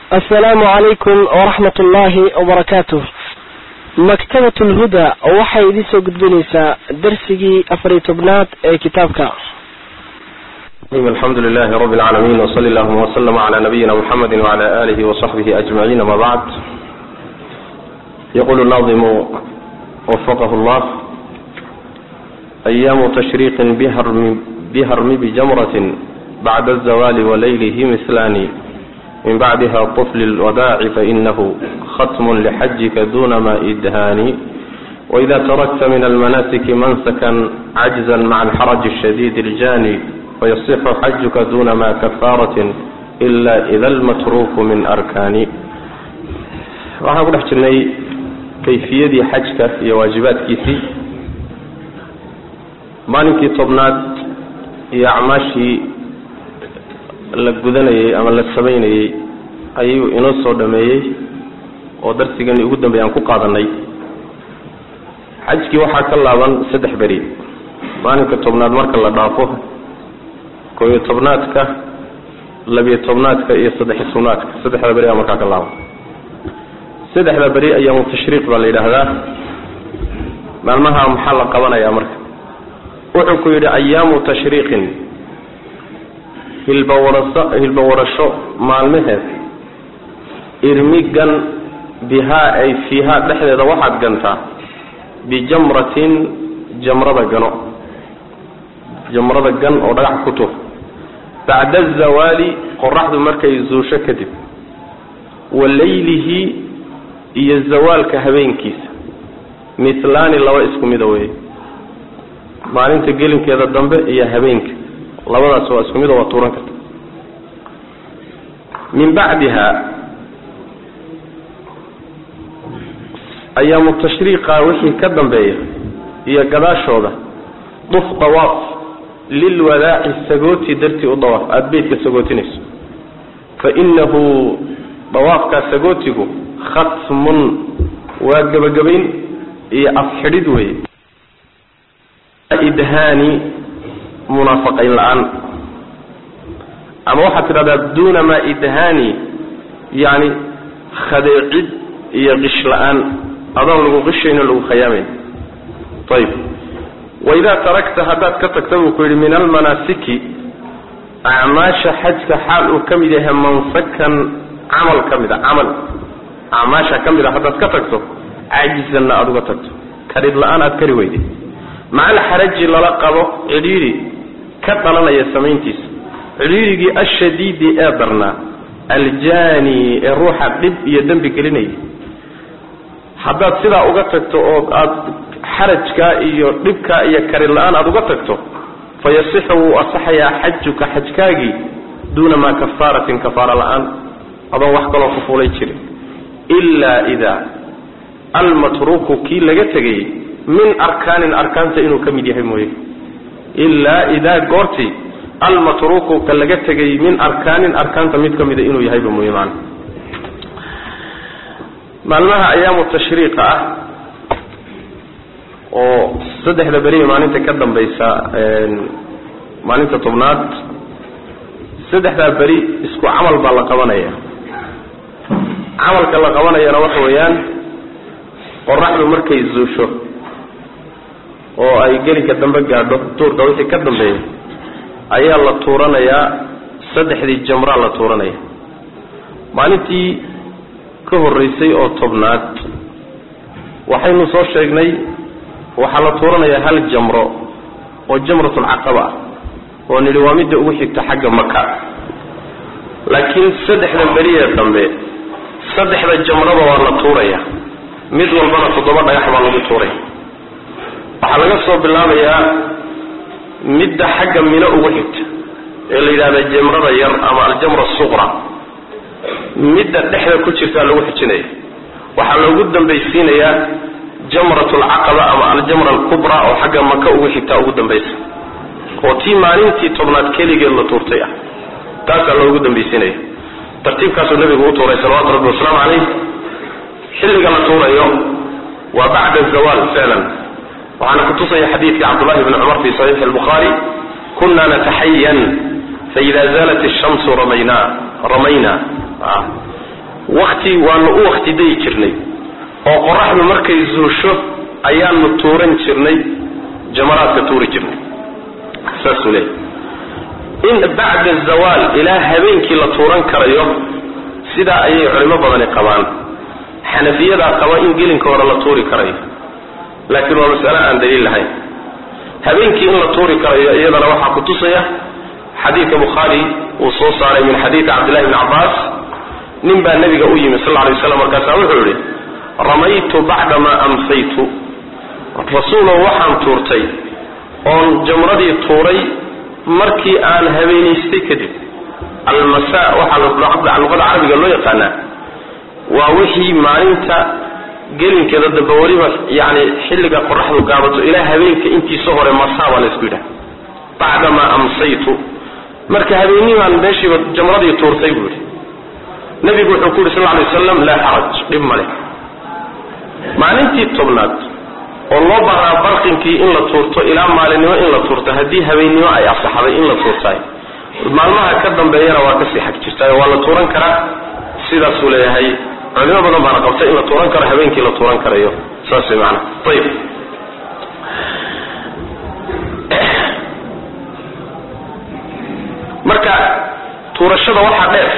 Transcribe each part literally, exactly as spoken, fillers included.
السلام عليكم ورحمة الله وبركاته. مكتبة الهدى وحي دي سو قدبنيسا درسي أفريت بنات كتابك. الحمد لله رب العالمين وصلى الله وسلم على نبينا محمد وعلى آله وصحبه أجمعين. ما بعد، يقول الناظم وفقه الله: أيام تشريق بهرم, بهرم بجمرة بعد الزوال وليله مثلان، من بعدها طفل الوداع فإنه ختم لحجك دون ما إدهان، وإذا تركت من المناسك منسكا عجزا مع الحرج الشديد الجاني، فيصح حجك دون ما كفارة إلا إذا المتروك من أركان. waxaan ku dhex jirnay kayfiyadii xajka iyo waajibaadkiisii, maalinkii tobnaad iyo acmaashii la gudanayay ama la samaynayay ayuu inoo soo dhameeyey oo darsigani ugu dambeeyay aan ku qaadanay. xajkii waxaa ka laaban saddex beri. maalinka tobnaad marka la dhaafo, koob iyo tobnaadka, labiyo tobnaadka iyo saddex iyo tobnaadka, saddexda beri ayaa markaa ka laaban. saddexda beri ayaamu tashriiq baa la yidhaahdaa. maalmaha maxaa la qabanayaa marka? wuxuu ku yidhi ayaamu tashriiqin, hilba warasho maalmaheed, irmigan bihaa ay fiihaa dhexdeeda waxaad gantaa bijamratin jamrada gano, jamrada gan oo dhagax ku tuur, bacda azawaali qoraxdu markay zuusho kadib, walaylihi iyo zawaalka habeenkiisa, mislaani laba isku mida weeye. maalinta gelinkeeda dambe iyo habeenka labadaas waa isku mid oo waa tuuran karta. min bacdiha ayaamu tashriiqa wixii ka dambeeya iyo gadaashooda, duf dawaaf lilwadaaci sagooti dartii u dawaaf, aada beydka sagootinayso. fa inahu dawaafkaa sagootigu khatmun waa gebagabayn iyo afxidhid weeye, idhaani munaafaqayn la-aan, ama waxaad tidhahdaa duuna maa idhaani, yani khadeecid iyo qish la-aan, adoon lagu qishayno lagu khayaamayn. ayib, waidaa tarakta haddaad ka tagta buu ku yidhi min almanaasiki acmaasha xajka xaal uu ka mid yahay mansakan camal ka mid a camal acmaasha ka mid a haddaad ka tagto, cajizanna aada uga tagto, karid la-aan aada kari weyday, maca alxaraji lala qabo cidhiiri ka dhalanaya samayntiisa, cidhiirigii ashadiidi ee darnaa, aljaani ee ruuxa dhib iyo dembi gelinaya. haddaad sidaa uga tagto oo aad xarajkaa iyo dhibkaa iyo karid la-aan aada uga tagto, fayasixu wuu asaxayaa xajuka xajkaagii duuna maa kafaaratin kafaara la-aan, adoon wax kaloo ku fuulay jirin, ilaa idaa almatruuku kii laga tegayey min arkaanin arkaanta inuu ka mid yahay mooye, ilaa idaa goortii almatruuku ka laga tegay min arkaanin arkaanta mid ka mida inuu yahayba mooye. macna maalmaha ayaamu tashriiqa ah oo saddexda beri maalinta ka dambaysa maalinta tobnaad, saddexdaa beri isku camal baa la qabanaya. camalka la qabanayana waxa weeyaan qoraxdu markay zuusho oo ay gelinka dambe gaadho, tuurka wixii ka dambeeya ayaa la tuuranayaa, saddexdii jamraa la tuuranaya. maalintii ka horreysay oo tobnaad waxaynu soo sheegnay waxaa la tuuranayaa hal jamro oo jamratulcaqaba ah, oo nidhi waa midda ugu xigta xagga maka. laakiin saddexda beriyee dambe saddexda jamraba waa la tuuraya, mid walbana toddoba dhagax baa lagu tuuraya. waxaa laga soo bilaabayaa midda xagga mino ugu xigta ee la yidhahda jamrada yar ama aljamra suqra, midda dhexda ku jirtaa lagu xijinaya. waxaa loogu dambaysiinayaa jamratulcaqaba ama aljamra alkubra oo xagga maka ugu xigtaa ugu dambaysa, oo tii maalintii tobnaad keligeed la tuurtay ah, taasaa loogu dambaysiinaya. tartiibkaasuu nabigu u tuuray salawaatu rabbi wasalaamu calayh. xilliga la tuurayo waa bacda zawaal ficlan. waxaana kutusaya xadiidka cabdullahi bni cumar fi saxiixi albukhaari: kuna nataxayan faida zaalat الshamsu ramayna ramayna waqti waanu u waqti day jirnay oo qoraxdu markay zuusho ayaanu tuuran jirnay jamaraadka tuuri jirnay saasule in ba'da zawal ila habeenkii la tuuran karayo sida ayay culimo badan qabaan xanafiyada qaba in gelinka hore la tuuri karayo laakiin waa mas'ala aan daliil lahayn habeenkii in la tuuri karayo iyadana waxa ku tusaya xadiidka Bukhari uu soo saaray min xadiid Abdullah ibn Abbas nin baa nabiga u yimi sallallahu alayhi wasallam markaas wuxuu yiri ramaytu ba'da ma amsaytu rasuuluhu waxaan tuurtay oon jamradii tuuray markii aan habeenaystay kadib almasa waxa luqada carabiga loo yaqaana waa wixii maalinta gelinkeeda dambe waliba yaani xilliga qorraxdu gaabato ilaa habeenka intiisa hore masaaba la isku yidhaa ba'da ma amsaytu marka habeenniman meeshii jamradii tuurtay buu nabigu wuxuu ku yiri sallallahu alayhi wasallam la haraj dhib male maalintii tobnaad oo loo baahnaa barqinkii in la tuurto ilaa maalinimo in la tuurto haddii habeennimo ay asaxday in la tuurtay maalmaha ka dambeeyana waa ka sii xag jirtaa waa la tuuran karaa sidaas uu leeyahay culimo badan baa qabtay in la tuuran karo habeenkii la tuuran karayo saas ay macna tayib marka tuurashada waxa dheer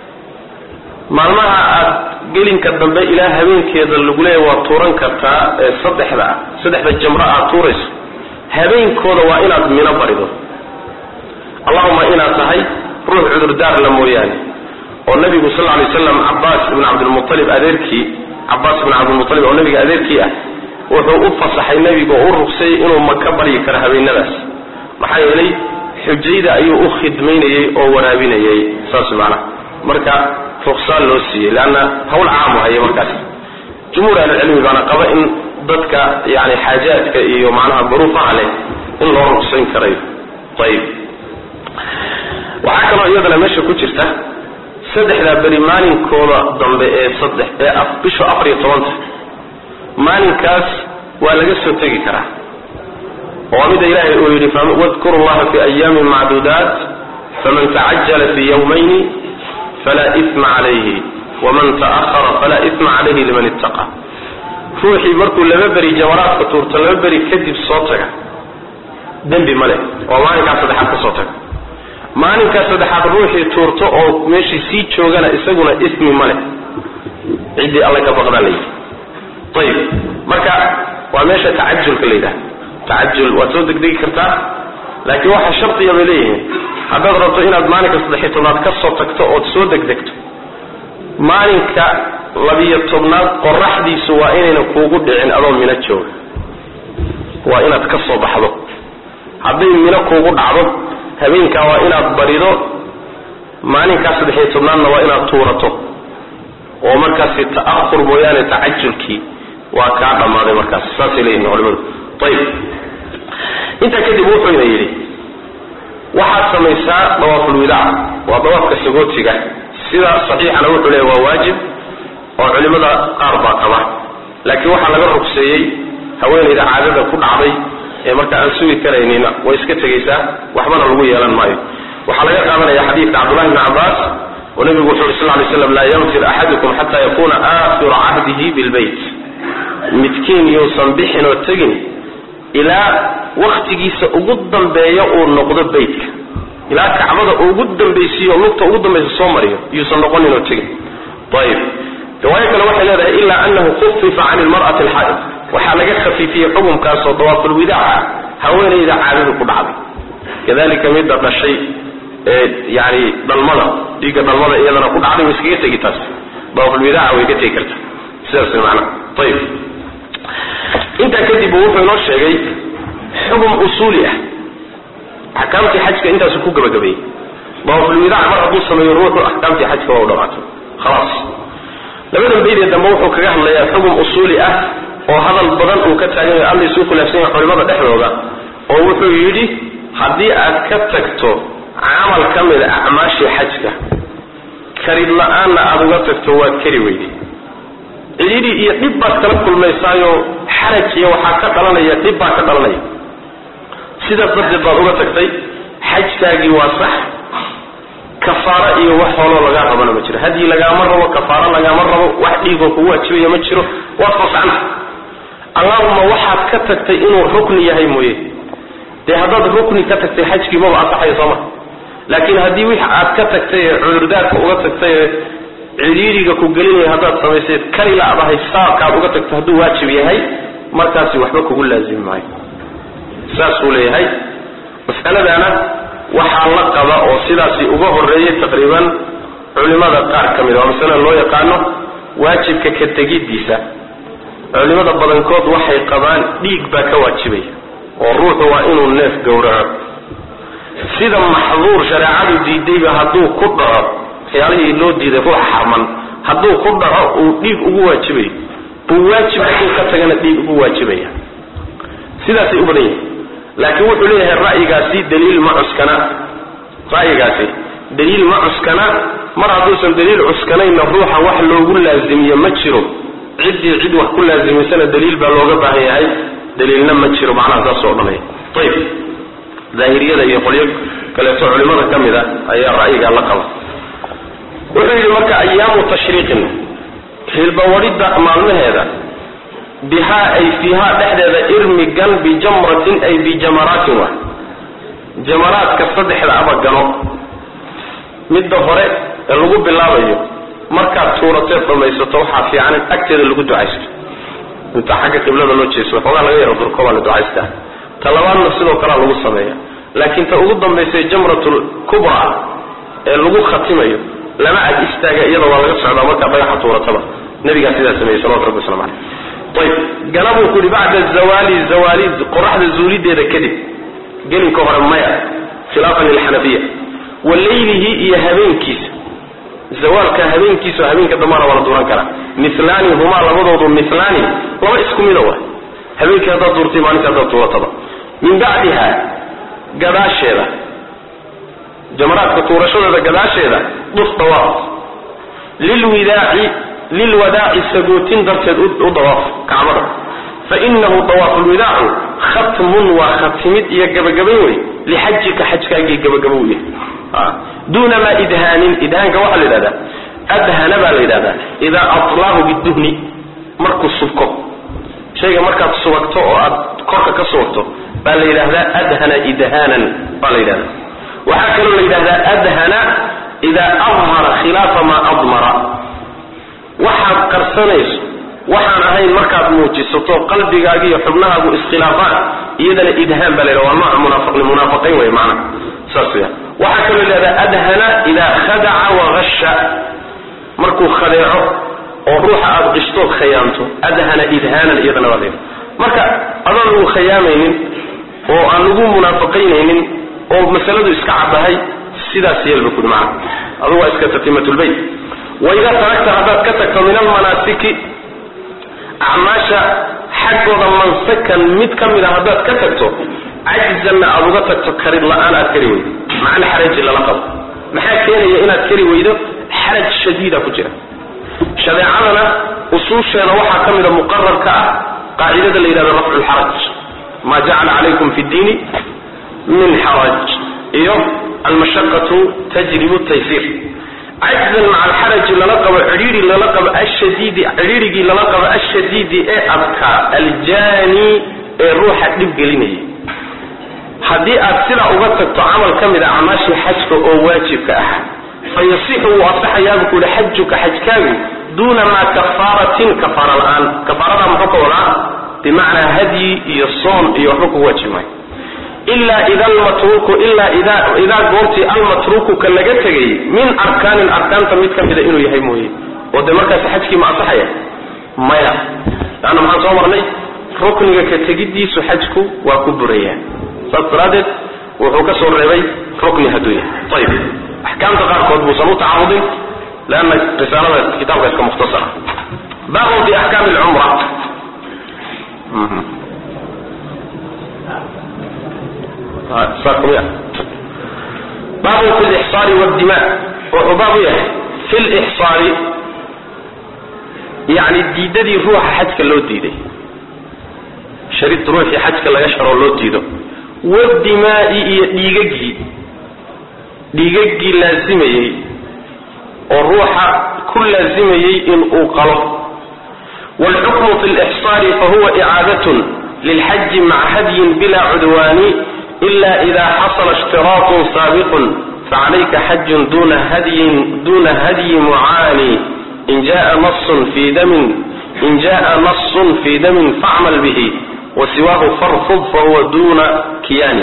maalmaha aad gelinka dambe ilaa habeenkeeda lagu leeyahay waa tuuran kartaa ee saddexda saddexda jamra aad tuurayso habeenkooda waa inaad mina barido allahumma ina tahay ruux cudur daar la mooyaan oo nabigu sallallahu alayhi wasallam Abbas ibn Abdul Muttalib adeerkii Abbas ibn Abdul Muttalib oo nabiga adeerkii ah wuxuu u fasaxay nabiga oo ruqsay inuu Makka bari karo habeenadaas maxaa yeelay xujayda ayuu u khidmeynayay oo waraabinayay saas macna marka ruqsaan loo siiyay laana hawl caam ah ay markaas jumhuur al-ilmi bana qaba in dadka yaani xaajaadka iyo macnaha duruufaha leh in loo ruqsayn karayo tayib waxa kale oo iyadana meesha ku jirta saddexda bari maalinkooda dambe ee saddex ee af bisha afar iyo toban maalinkaas waa laga soo tagi karaa oo mid ilaahay uu yiri wadhkurullaha fi ayyamin ma'dudat faman ta'ajjala fi yawmayn fala ithma alayhi waman ta'akhkhara fala ithma alayhi liman ittaqa ruuxi markuu laba bari jamaraadka tuurto laba bari kadib soo taga dambi male oo maalinkaas saddexaad ka soo taga maalinka saddexaad ruuxii tuurto oo meeshii sii joogana isaguna ismi male cidii alla ka baqdalay tayib marka waa meesha taajjulka leeyahay taajjul waa soo degdegi kartaa laakiin waxa shartiga leeyahay haddaad rabto inaad maalinka saddex tobnaad ka soo tagto oo soo degdegto maalinka labiyo tobnaad qorraxdiisu waa inayna kuugu dhicin adoo mina jooga waa inaad ka soo baxdo hadday mina kuugu dhacdo habeenka waa inaad barido maalinka saddex tobnaadna waa inaad tuurato oo markaas ta'akhur mooyaane taajjulkii waa ka dhamaaday markaas saas leeyahay culimadu tayib inta kadib wuxuu yiri waxa samaysaa dawaaful widaa waa dawaafka sagootiga sida saxiixana wuxuu leeyahay waa waajib oo culimada qaar baa qaba laakiin waxa laga ruqseeyay haweeneyda caadada ku dhacday ee marka aan sugi karaynina way iska tagaysaa waxbana lagu yeelan maayo waxa laga qaadanaya xadiidka Abdullah ibn Abbas oo nabigu sallallahu alayhi wasallam la yanfir ahadukum hatta yakuna akhir ahdihi bil bayt midkiin yuusan bixin oo tagin ila waqtigiisa ugu dambeeyo oo noqdo baytka ila kacbada ugu dambeeyay oo lugta ugu dambeeyay soo mariyo yuusan noqonin oo tagin tayib riwaaya kale waxay leedahay illa annahu khuffifa 'an al-mar'ati al-haid waxa laga khafifiyay xukunkaas oo dawaaful widaa haweeneyda caadada ku dhacday kadalika mid dhashay ee yaani dalmada diga dalmada iyadana ku dhacday iskaga tagi taas dawaaful widaa way ka tagi kartaa sidaas macna tayib inta kadib wuxuu noo sheegay xukun usuli ah ahkaamti xajka intaas ku gabagabay dawaaful widaa mar hadduu sameeyo ruuxu ahkaamti xajka waa dhamaatay خلاص labadan beeyda dambe wuxuu kaga hadlayaa xukun usuli ah oo hadal badan uu ka taagay Allah suu khulaafsan culimada dhexdooda oo wuxuu yiri hadii aad ka tagto amal kamid ah acmaashi xajka karid la'aana aad uga tagto waa kari weeydi cidii iyo dib baad kala kulmaysaayo xaraj iyo waxa ka dhalanaya dib baa ka dhalanaya sida dadba baad uga tagtay xajkaagi waa sax kafaara iyo wax xoolo laga rabana ma jiro hadii laga ma rabo kafaara laga ma rabo wax dhiigo ku waajibaya ma jiro waa fasaxan allahumma waxaad ka tagtay inuu rukni yahay mooyee de hadad rukni ka tagtay xajkii ma baasaxay sooma laakiin hadii wix aad ka tagtay cudurdaarka uga tagtay ciriiriga ku gelinaya haddaad samaysay kali la abahay saarkaad uga tagto hadduu waajib yahay markaasi waxba kugu laazimi maayo saas uu leeyahay mas'aladana waxaa la qaba oo sidaasi uga horeeyay taqriiban culimada qaar kamid ah mas'ala loo yaqaano waajibka ka tagidiisa culimada badankood waxay qabaan dhiig baa ka waajibay oo ruuxu waa inuu neef gowraco sida maxduur shariicadu diiday hadduu ku dhaco xiyaalihii loo diiday ruux xarman hadduu ku dhaco uu dhiig ugu waajibay uu waajib hadduu ka tagana dhiig ugu waajibaya sidaasay u badan yihiin laakiin wuxuu leeyahay ra'yigaasi daliil ma cuskana ra'yigaasi daliil ma cuskana mar hadduusan daliil cuskanayna ruuxa wax loogu laazimiyo ma jiro ciddii cid wax ku laazimiysana daliil baa looga baahan yahay daliilna ma jiro macnaha saas oo dhanay ayib daahiriyada iyo qolyo kaleeto culimada ka mid ah ayaa ra'yiga la qaba wuxuu yidhi marka ayaamu tashriiqin hilbawarida maalmaheeda bihaa ay fiihaa dhexdeeda irmigan bijamratin ay bijamaraatin wa jamaraadka saddexda aba gano midda hore ee lagu bilaabayo markaad tuurateed dhamaysato waxaa fiican in agteeda lagu ducaysto inta xagga qiblada loo jeeso waxoogaa laga yaro durko baa la ducaystaa ta labaadna sidoo kalea lagu sameeya laakiin ta ugu dambaysay jamratul kubra ee lagu khatimayo lama ag istaaga iyada waa laga socdaa markaa dhagaxa tuurataba nabigaa sidaa sameeyey salawatu rabbi waslamu caleyh ayib galabuu ku yidhi bacda zawaali zawaali qoraxda zuulideeda kadib gelinka hore maya khilaafan lilxanafiya wa leylihi iyo habeenkiisa zawaalka habeenkiisa oo habeenka dambana waa la duuran karaa milaani humaa labadoodu milaani laba isku mida wa habeenkii haddaad duurtay maalinta haddaad tuurataba min bacdiha gadaasheeda jamaraadka tuurashadeeda gadaasheeda dhuf dawaaf lilwidaaci lilwadaaci sagootin darteed u dawaaf kacbada fainahu dawaaf lwidaacu khatmun waa khatimid iyo gabagabayn wey lixajika xajkaagii gabagabo u yahay duuna maa idhaanin idhaanka waxaa la yidhahdaa adhana baa la yidhahdaa idaa atlaahu biduhni markuu subko shayga markaad subagto oo aad korka ka subagto baa la yidhahdaa adhana idhaanan baa la yidhahdaa waxaa kaloo la yidhahdaa adhana idaa adhara khilaafa maa admara waxaad qarsanayso waxaan ahayn markaad muujisato qalbigaaga iyo xubnahaagu iskhilaafaan iyadana idhaan baa la yidhahda waa nooca munaafiqni munaafiqiin wey macna saas weya waxaa kaloo la yidhahdaa adhana idaa khadaca waghasha markuu khadeeco oo ruuxa aad qishtood khayaanto adhana idhaanan iyadana waa la yidhahda marka adaan lagu khayaamaynin oo aan lagu munaafiqaynaynin oo masaladu iska caddahay sidaas yeelba kudi macna adugu waa iska tatimatulbayt waidaa taragta haddaad ka tagto min almanaasiki acmaasha xaggooda mansakan mid ka mid a haddaad ka tagto cajzanna aad uga tagto karid la-aan aad kari weydo macna xaraji lala qabo maxaa keenaya inaad kari weydo xaraj shadiida ku jira shareecadana usuusheeda waxaa ka mida muqararka ah qaacidada la yidhahdo rafcu lxaraj maa jacala calaykum fi ddiini min xaraj iyo almashaqatu tajribu taysir cajzan maca alxaraji lala qabo cidhiiri lala qabo ashadiidi cidhiirigii lala qabo ashadiidi ee adkaa aljaani ee ruuxa dhib gelinaya haddii aad sidaa uga tagto camal ka mid a acmaashii xajka oo waajibka ahaa fayasixu wuu asaxayaabuu ku yihi xajuka xajkaagu duuna maa kafaaratin kafaara la-aan kafaaradaa muxuu ka wadaa bimacnaa hadyi iyo soon iyo waxba kugu waajib maayo ilaa ida almatruuku ilaa idaa idaa goortii almatruuku ka laga tegay min arkaanin arkaanta mid ka mida inuu yahay mooye oo dee markaasi xajkii ma asaxaya maya laanna maxaan soo marnay rukniga ka tegiddiisu xajku waa ku burayaa saas daraaddeed wuxuu ka soo reebay rukni hadduu yahay ayib axkaamta qaarkood buusan u tacarudin leanna risaalada kitaabka iska mukhtasara baabun fi axkaami alcumra baabun fi lixsaari waddima wuxuu baab u yahay fi lixsaari yani diidadii ruuxa xajka loo diiday sharid ruuxii xajka laga sharoo loo diido wadimaai iyo dhiigagii dhiigagii laazimayay oo ruuxa ku laazimayay in uu qalo والحكم في الإحصار فهو إعادة للحج مع هدي بلا عدوان إلا إذا حصل اشتراط سابق فعليك حج دون هدي دون هدي معاني إن جاء نص في دم إن جاء نص في دم فاعمل به وسواه فارفض فهو دون كيان.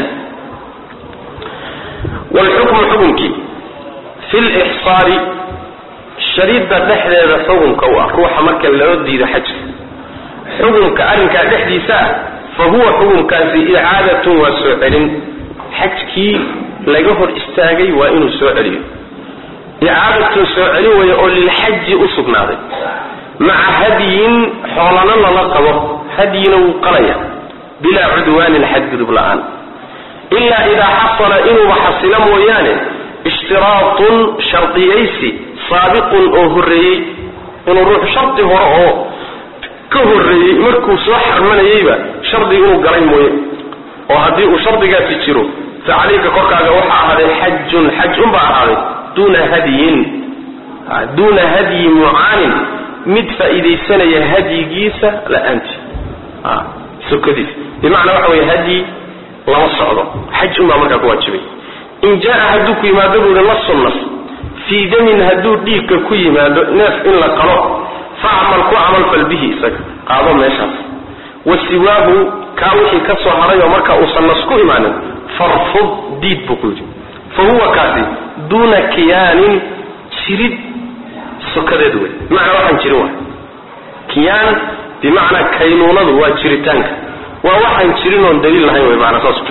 والحكم حكمك في الإحصار شريط دحديد حكمك وروح marka loo diido xaj حكمك arinka dhaxdiisa فهو حكمك في إعادة وسؤال حجكي laga hor istaagay waa inuu soo celiyo إعادة سؤال ويقول للحج أسقناده مع هدي حولنا للقبه هدي وقليا بلا عدوان الحج دبلان إلا إذا حصل إنه وحصل مويانه اشتراط شرطيسي سابق أو هري إنه روح شرطي هرأه كهري مركو صحر من يبا شرطي إنه قريم مويه وهدي وشرطي قاعد تشيره فعليك قرقا وحا هذا حج حج أمبع هذا دون هدي دون هدي معان مدفع إذا سنة هدي جيسة لا أنت آه. سكديس بمعنى وحوي هدي لا صعبة حج أمبع مركا كواجبي إن جاء هدوك ما دبر نص النص في دم هدو ديك كي ما ناس إلا قرأ فعمل كو عمل فالبه سك قاضي ما يشاف وسواه كاوحي كسو هري ومركا أصنص كو إيمانا فرفض ديد بقوجه فهو كاسي دون كيان شريد سكده دوي معنى واحد شروع كيان بمعنى كينونة هو شريتانك وواحد شرينون دليل هاي بمعنى صوصك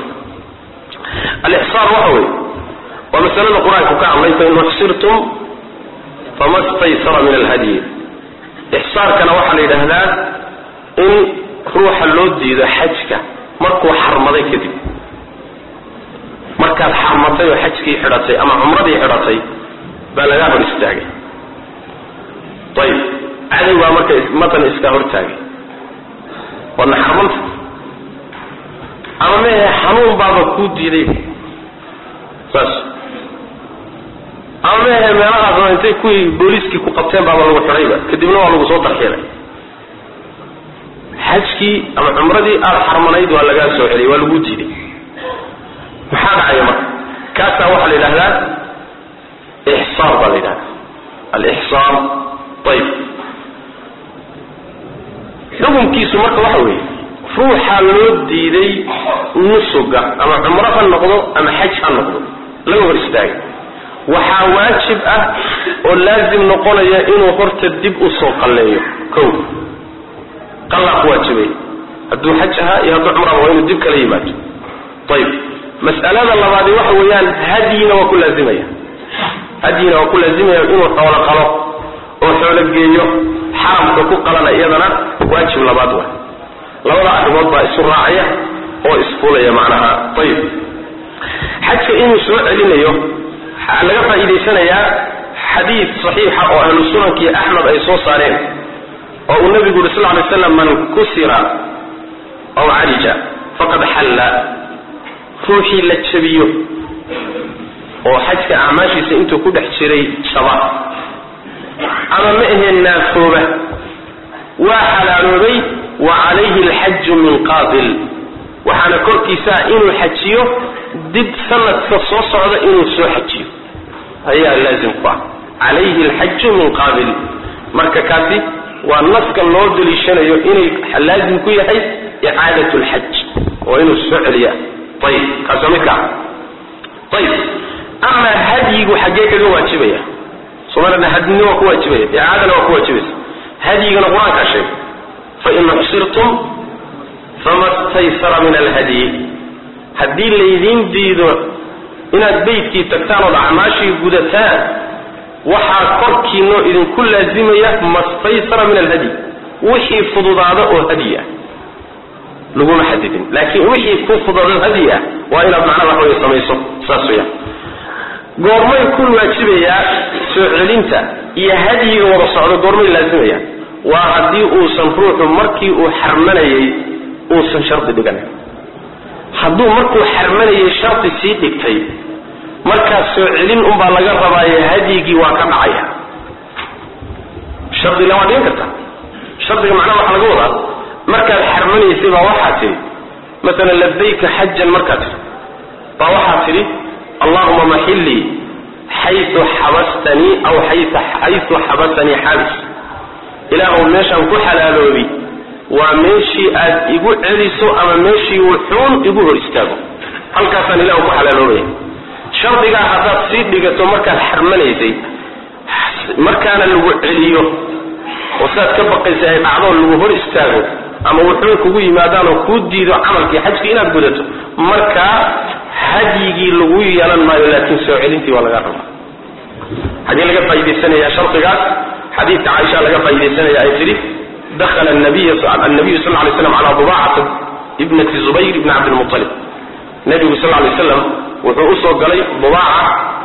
الإحصار وحوي ومثلا القرآن كعب ليس إن احصرتم فما استيسر من الهدي إحصار كان واحد لهذا إن روح اللودي إذا حجك مركو حرمضي كذب markaad xarmatay oo xajkii xidhatay ama umradii xidhatay baa laga hor istaagay tayib caday waa markay matan iska hortaagay wana xarmanta ama ma xanuun baaba ku diiday bas ama ma meelaha soo intay ku booliski ku qabteen baaba lagu xirayba kadibna waa lagu soo tarxiyay xajkii ama umradii aad xarmanayd waa laga soo celiyay waa lagu diiday محاد عيما كاسا واحد لله إحصار بالله الإحصار طيب لهم كيسو مركة وحوي روح اللودي دي نصوقة أما عمرها النقضو أما حجها النقضو لو هرستاي وحاواجب أه ولازم نقول يا إنو قرت الدب أصوق اللي كو قال واجبي هدو حجها يهدو عمرها وإنو الدب كليمات طيب مسألة الله بعد واحد ويان هدينا وكل لازمية هدينا وكل لازمية إنه طول قلق وحول الجيو حرم كوكو قلنا إيضنا واجب الله بعد واحد لو لا أحد وضع السراعية هو إسفولية معناها طيب حتى إنه سمع لنا يوم على قطع إذا سنة يا حديث صحيح أو أهل السنة كي أحمد أي صوص عليه أو النبي صلى الله عليه وسلم من كسر أو عالج فقد حل روحي لتشبيه وحجك أعماشي سئنتو كدح شري شباب أما مئه النافوبة وحلال بي وعليه الحج من قابل وحانا كوركي سا إنو حجيه ضد سنة تصوص على إنو سو حجيه هيا لازم قوى عليه الحج من قابل مركا كافي والنسك النورد لشانه إنو لازم كوي حي إعادة الحج وإنو السعلية طيب كاسمك طيب أما هدي وحاجات اللي هو واجبية صورنا هدي هو واجبية إعادة هو واجبية هدي القرآن كشيء فإن حصرتم فما استيسر من الهدي هدي اللي يدين ديدو إن البيت كي تكتانوا العماشي قدتان وحا قركي إنه إذن كل لازمية ما استيسر من الهدي وحي فضوض هذا هدية لقوم حددين لكن وحي كفضل الهدية وإلى معنى الله يسميسه ساسويا قرمي كل واجبية سعلينتا إيا هدي ورسعه قرمي لازمية وهدي أوسن روح مركي وحرماني أوسن شرط دقنا حدو مركو حرماني شرط سيدك طيب markaas soo celin un baa laga rabaaye hadyigii waa ka dhacaya shardi lama dhigan karta shardiga macnaha waxaa laga wadaa markaad xarmanaysay baa waxaa tidhi masalan labayka xajan markaad tidhi baa waxaa tidhi allahuma maxillii xaytu xabastanii aw xaytu xabasanii xabis ilaahu meeshaan ku xalaaloobi waa meeshii aad igu celiso ama meeshii wuxuun igu hor istaago halkaasaan ilaahu ku xalaaloobaya shardigaa haddaad sii dhigato markaad xarmanaysay markaana lagu celiyo oo sidaad ka baqaysa ay dhacdo lagu hor istaago ama wuxuun kugu yimaadaan oo kuu diido camalkii xajkii inaad gudato markaa hadyigii lagu yeelan maayo laakiin soo celintii waa laga rabaa حديث لقى فايدة يا شرطك حديث عائشة لقى فايدة يا أيتري دخل النبي النبي صلى الله عليه وسلم على ضباعة ابنة الزبير بن عبد المطلب النبي صلى الله عليه وسلم وأصو قلي ضباعة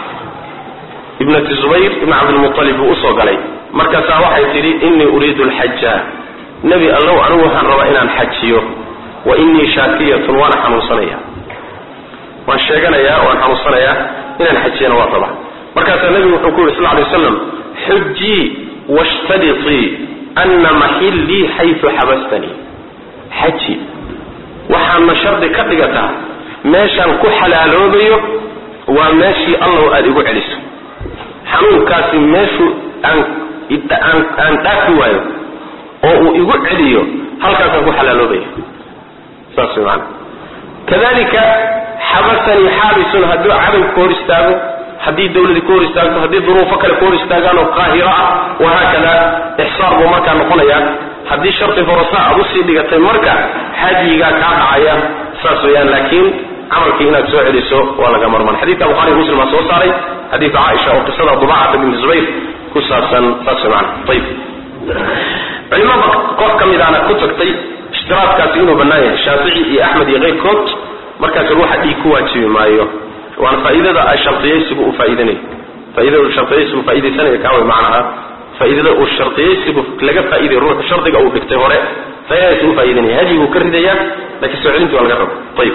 ابنة الزبير بن عبد المطلب وأصو قلي مركز واحد يتري إني أريد الحج نبي الله أنوها الربائنا الحجيو وإني شاكية وانا حنوصنيا وانشاقنا يا وانا حنوصنيا إن الحجين واطبع مركز النبي وحكور صلى الله عليه وسلم حجي واشترطي أن محلي حيث حبستني حجي وحنا شرط كدغتا ماشان ku xalaaloobayo waa meeshii Allah adigu celiso xanuunkaasi meeshu aan aan aan dhaafi waayo oo uu igu celiyo halkaas ku xalaaloobayo saasaan kadalika xabasani xabisun hadu cadow koor istaago hadii dawladii koor istaagto hadii duruufo kale koor istaagaan oo qaahira ah وهكذا ihsaar buu markaa noqonaya hadii sharti farasa abu sii dhigatay marka hajiga ka dhacaya saasayaan laakiin amalkii inaad soo celiso waa laga marman xadiiska bukhari muslim soo saaray xadiis aisha oo qisada dubaca bin zubayr ku saabsan saasmaan tayib culimada qof kamidana ku tagtay ishtiraadkaasi inuu banaayo shaafici iyo ahmed iyo qeyrkood markaas ruuxa dhig ku waajibi maayo waan faa'iidada ay shartiyaysigu u faa'iidanay faa'iidada shartiyaysigu faa'iideysanay ka way macnaha faa'iidada uu shartiyaysigu laga faa'iiday ruuxa shartiga uu dhigtay hore faa'iidada faa'iidanay hajigu ka ridaya laakiin soo celintu waa laga rabo tayib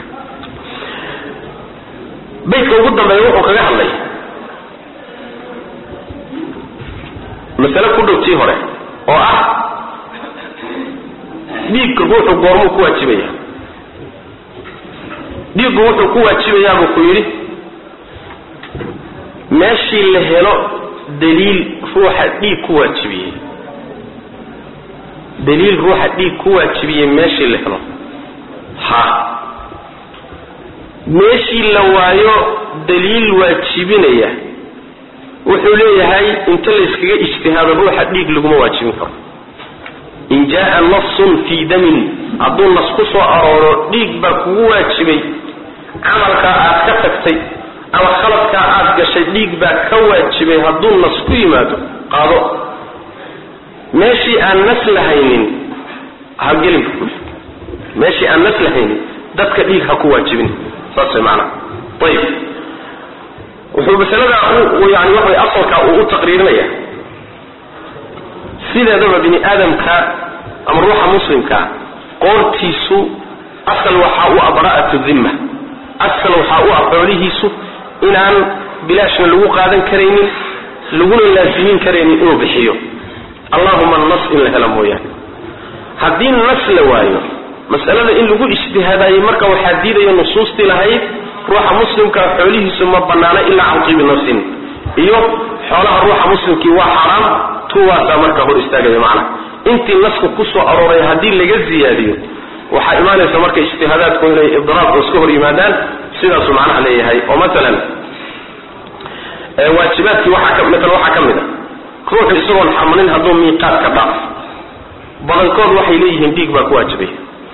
baytka ugu dambeeyo wuxuu kaga hadlay mas'ala ku dhowtii hore oo ah dhiigga ruuxu goormu ku waajibaya dhiiggu wuxuu ku waajibayaa buu ku yidhi meeshii la helo daliil ruuxa dhiig ku waajibiyey daliil ruuxa dhiig ku waajibiyey meeshii la helo ha meeshii la waayo daliil waajibinaya wuxuu leeyahay inta la iskaga ijtihaado ruuxa dhiig laguma waajibin karo in jaa nassun fi damin hadduu nas ku soo arooro dhiig baa kugu waajibay camalka aad ka tagtay ama khaladka aad gashay dhiig baa ka waajibay hadduu nas ku yimaado qaado meeshii aan nas lahaynin ha gelin meeshii aan nas lahaynin dadka dhiig ha ku waajibin saas macna طيب wuxuu masalada uu yaani waxa asalka uu taqriirinaya sideedaba bini aadamka ama ruuxa muslimka qoortiisu asal waxa uu abra'atu dhimma asal waxa uu aqoolihiisu inaan bilaash lagu qaadan kareynin laguna laasimin kareynin inuu bixiyo allahumma an-nas in la helo mooyaan hadii nas la waayo mas'alada in lagu ijtihaadayo marka waxa diidayo nusuustii lahayd ruuxa muslimka xoolihiisu ma banaana illa aan qiib nafsin iyo xoolaha ruuxa muslimkii waa xaraam tuwaasa marka hor istaagay macna intii nasku ku soo arooray hadii laga ziyaadiyo waxa iimaanaysa marka ijtihaadaadku inay idraab isku hor yimaadaan sidaas macnaha leeyahay oo midalan ee waajibaadkii waxa ka mid waxa kamid ah ruuxu isagoo xamalin haduu miiqaad ka dhaaf badankood waxay leeyihiin dhiig baa ku waajibay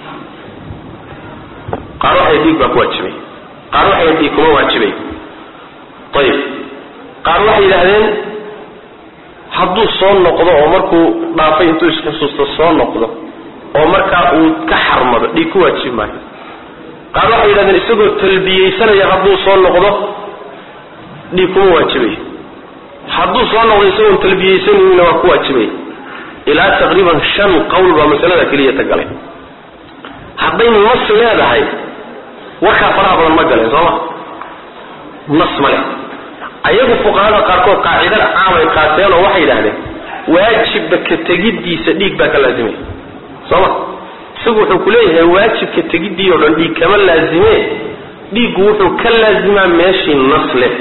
qaar waxay dhiig baa ku waajibay qaar waxay dhiig kuma waajibay طيب qaar waxay yiraahdeen hadduu soo noqdo oo markuu dhaafay intuu isxusuusto soo noqdo oo marka uu ka xarmado dhiig ku waajib maayo qaar waxay yiraahdeen isagoo talbiyeysanaya hadduu soo noqdo dhiig kuma waajibay hadduu soo noqdo isagoo talbiyeysanayna waa ku waajibay ilaa taqriiban shan qowl ba masalada kaliya tagalay hadday nas leedahay waxa faraha badan ma galeen soo nas male ayagu fuqahada qaarkood qaacidada caamay qaateen oo waxay yidhaahdeen waajibka ka tegidiisa dhiig baa ka laazimay soo ma isagu wuxuu ku leeyahay waajibka tegidii oo dhan dhiig kama laazime dhiigu wuxuu ka laazimaa meeshii nas leh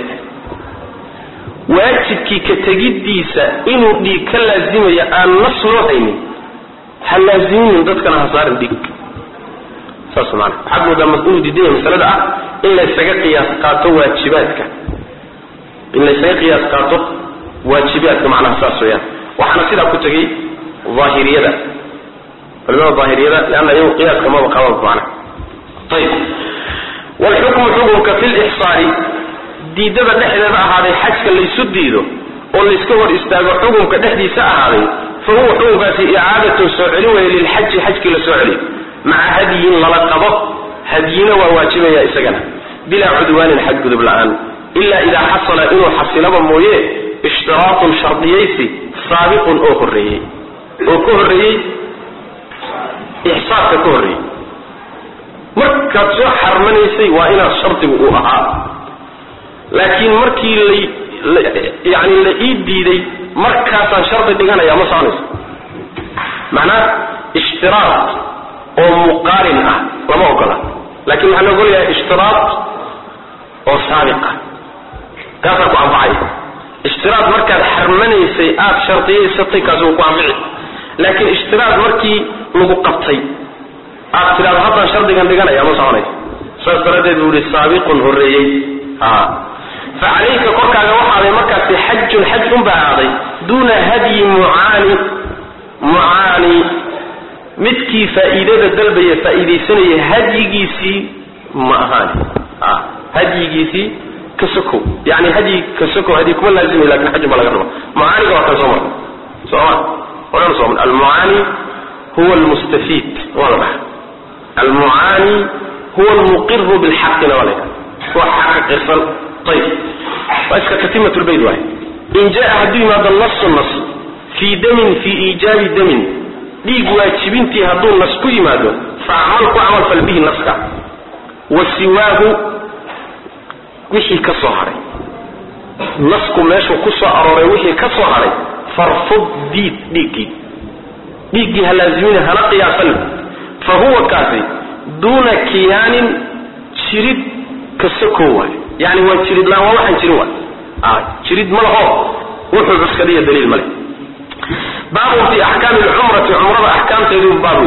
waajibkii ka tegidiisa inuu dhiig ka laazimayo aan nas loo haynin ha laazimin dadkana ha saarin dhiig saas macna waxaa moodaa mas-uulu diidaya masalada ah in la isaga qiyaas qaato waajibaadka in la isaga qiyaas qaato waajibaadka macnaha saas weeyaan waxaana sidaa ku tegay daahiriyada culimada daahiriyada leanna iyagu qiyaaska maba qaban macna ayib walxukmu xukumka fi lixsaani diidada dhexdeeda ahaaday xajka laysu diido oo layska hor istaago xukumka dhexdiisa ahaaday fa huwa xukumkaasi icaadatun soo celin weeye lilxaji xajkii la soo celiyo maca hadyin lala qabo hadyina waa waajibaya isagana bilaa cudwaanin xadgudub la-aan ilaa idaa xasala inuu xasilaba mooye ishtiraatun shardiyaysi saabiqun oo horreeyey oo ka horreeyey ixsaabka ka horreeyey markaad soo xarmanaysay waa inaad shardigu uu ahaa laakiin markii la yani la ii diiday markaasaan shardi dhiganaya ma soconayso macnaa ishtiraat oo muqaarin ah lama ogola laakiin waxaa la ogolayaa ishtiraat oo saabiq ah kaasaa ku anfacaya ishtiraat markaad xarmanaysay aada shardiyaysatay kaasi wuu ku anfici laakiin ishtiraat markii lagu qabtay aad tidhahdo haddaan shardigan dhiganaya ma soconayso saas daraaddeed buu yihi saabiqun horreeyey a facalayka korkaaga waxaaday markaasi xajun xaj unbaa ahaaday duuna hadyi mucaani mucaani midkii faa'iidada dalbaya faa'iidaysanaya hadyigiisii ma ahaan a hadyigiisii ka sokow yani hadyi ka sokow hadyi kuma laazimay lakin xajun baa laga raba mucaaniga waa kan soo marka sooma oran soo mar almucaani huwa almustafiid waa la dhaha almucaani huwa almuqiru bilxaqina waa la yidhaha huwa xaqa qirsan ayib waa iska katimat lbayd waay in jaa hadduu yimaado nasu nas fii damin fii iijaabi damin dhiig waajibintii hadduu nas ku yimaado faacmal ku camal fal bihi naska wa siwaahu wixii ka soo haray nasku meeshuu ku soo arooray wixii ka soo haray farfud diid dhiiggii dhiiggii ha laazimina hana qiyaasan fa huwa kaasi duuna kiyaanin jirid ka sokow waay yani waa jirid laan waa waxaan jirin waay jirid ma laho wuxuu cuskadiya daliil male baabun fi axkaami lcumrati cumrada axkaamteedu baabu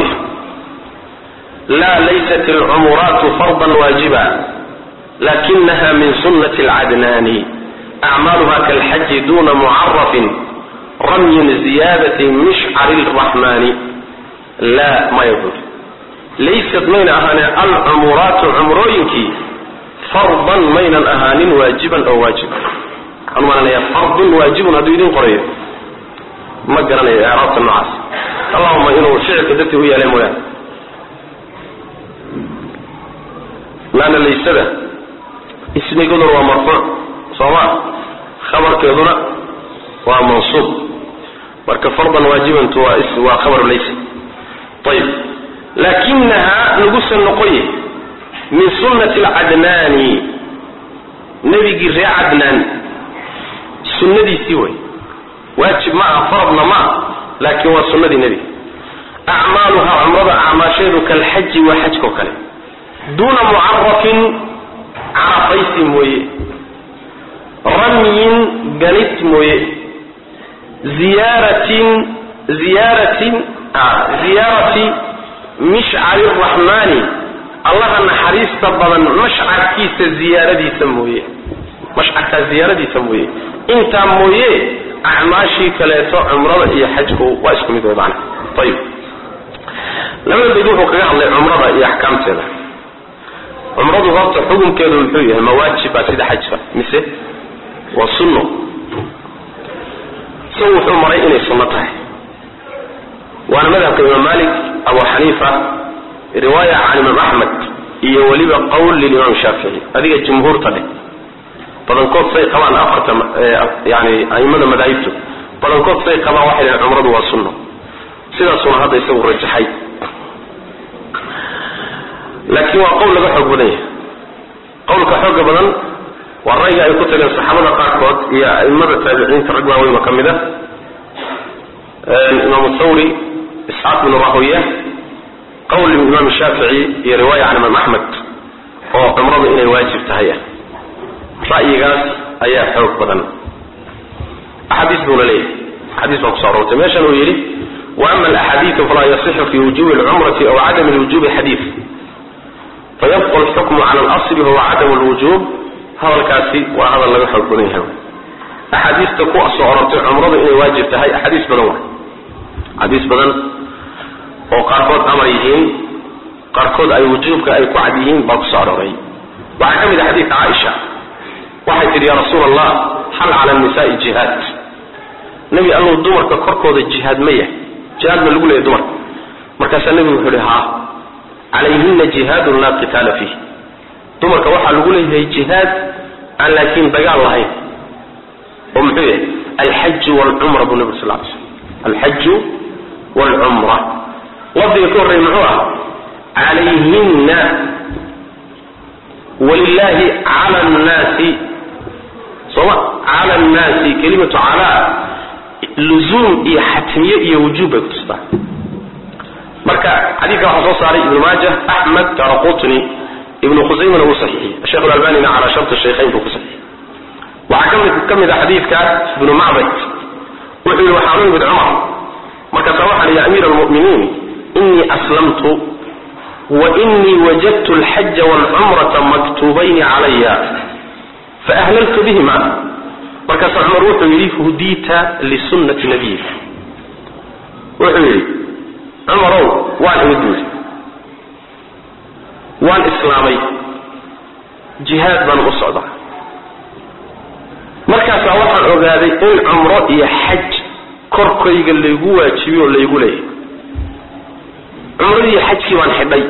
yahay laa laysat alcumuraatu fardan waajiba lakinaha min sunnati alcadnaani acmaaluha kalxaji duna mucarafin ramyin ziyaadati mishcari lraxmaani laa maya buuri laysat mayna ahaanin alcumuraatu cumrooyinkii fardan maynan ahaanin waajiban oo waajib waxaan umalanaya fardun waajibun hadduu idin qorayo ma garanayo icraabta noocaas allahuma inuu ficilka dartii u yeelay mooyaane laana laysada ismigaduna waa marfuuc sooma khabarkeeduna waa mansuub marka fardan waajibantu waa waa khabaru laysa ayib lakinaha lagusa noqoye min sunnati alcadnaani nebigii ree cadnaan sunnadiisii way waajib ma aha faradna ma ah laakiin waa sunnadii nebiga acmaaluhaa cumrada acmaasheedu kalxaji waa xajkao kale duuna mucarafin carafaysi mooye ramyin ganid mooye ziyaaratin ziyaaratin ziyaarati mishcari raxmaani allaha naxariista badan mashcarkiisa ziyaaradiisa mooye mashcarkaa ziyaaradiisa mooye intaa mooye acmaashii kaleeto cumrada iyo xajku waa isku mid wey macna ayib labada bayd wuxuu kaga hadlay cumrada iyo axkaamteeda cumradu horta xukunkeedu muxuu yahay mawaajiba sida xajka mise waa sunno isagu wuxuu maray inay sunno tahay waana madhabka imaam malik abu xaniifa riwaaya can imaam axmed iyo weliba qowl lilimaam shaafici adiga jumhuurta dheh badankood say qabaan afarta yani aimada madaahibtu badankood say qabaan waxay dhahen cumradu waa sunno sidaasuna hadda isagu rajaxay laakiin waa qowl laga xoog badan yahay qowlka xooga badan والرأي أي كتب الصحابة قاركوت هي أئمة التابعين ترجمة ومكملة الإمام الثوري إسحاق بن راهويه قول الإمام الشافعي هي رواية عن الإمام أحمد هو عمره إلى الواجب تهيئ رأي قاس أي حوق بدن أحاديث دون ليه حديث مقصر وتماشى ويلي وأما الأحاديث فلا يصح في وجوب العمرة أو عدم الوجوب حديث فيبقى الحكم على الأصل وهو عدم الوجوب هذا الكاسي وهذا الذي حكمه أحاديث تقوى صورة عمره إلى الواجب تهيئ أحاديث بدن حديث بدن وقاركود أمريين قاركود أي وجوبك أي قعديين بقصار رأي وحكمل حديث عائشة واحد يا رسول الله حل على النساء الجهاد نبي قال له الدمر كقركود الجهاد مية جهاد من الأولى الدمر مركز النبي وحلها عليهن جهاد لا قتال فيه دمر كوحى الأولى هي جهاد لكن بقى الله ومحيه الحج والعمرة بالنبي صلى الله عليه وسلم الحج والعمرة لفظ يكون رمعوها عليهن ولله على الناس سواء على الناس كلمة على لزوم إيه حتمية إيه وجوب بتصبح مركا حديث حصوص عليه ابن ماجه أحمد ترقطني ابن خزيمة له صحيح الشيخ الألباني على شرط الشيخين في صحيح وحكمت كم إذا حديث ابن معبد وحيل وحانون بن عمر مركا صراحة يا أمير المؤمنين إني أسلمت وإني وجدت الحج والعمرة مكتوبين علي فأهللت بهما مركز عمر وحيري هديت لسنة نبيك وحيري عمر وان مدوز وان إسلامي جهاد بن أصعد مركز وحن أغادي إن عمر يحج كركي اللي يقوى تشبيه اللي يقول ايه عمره حجكي وان حبي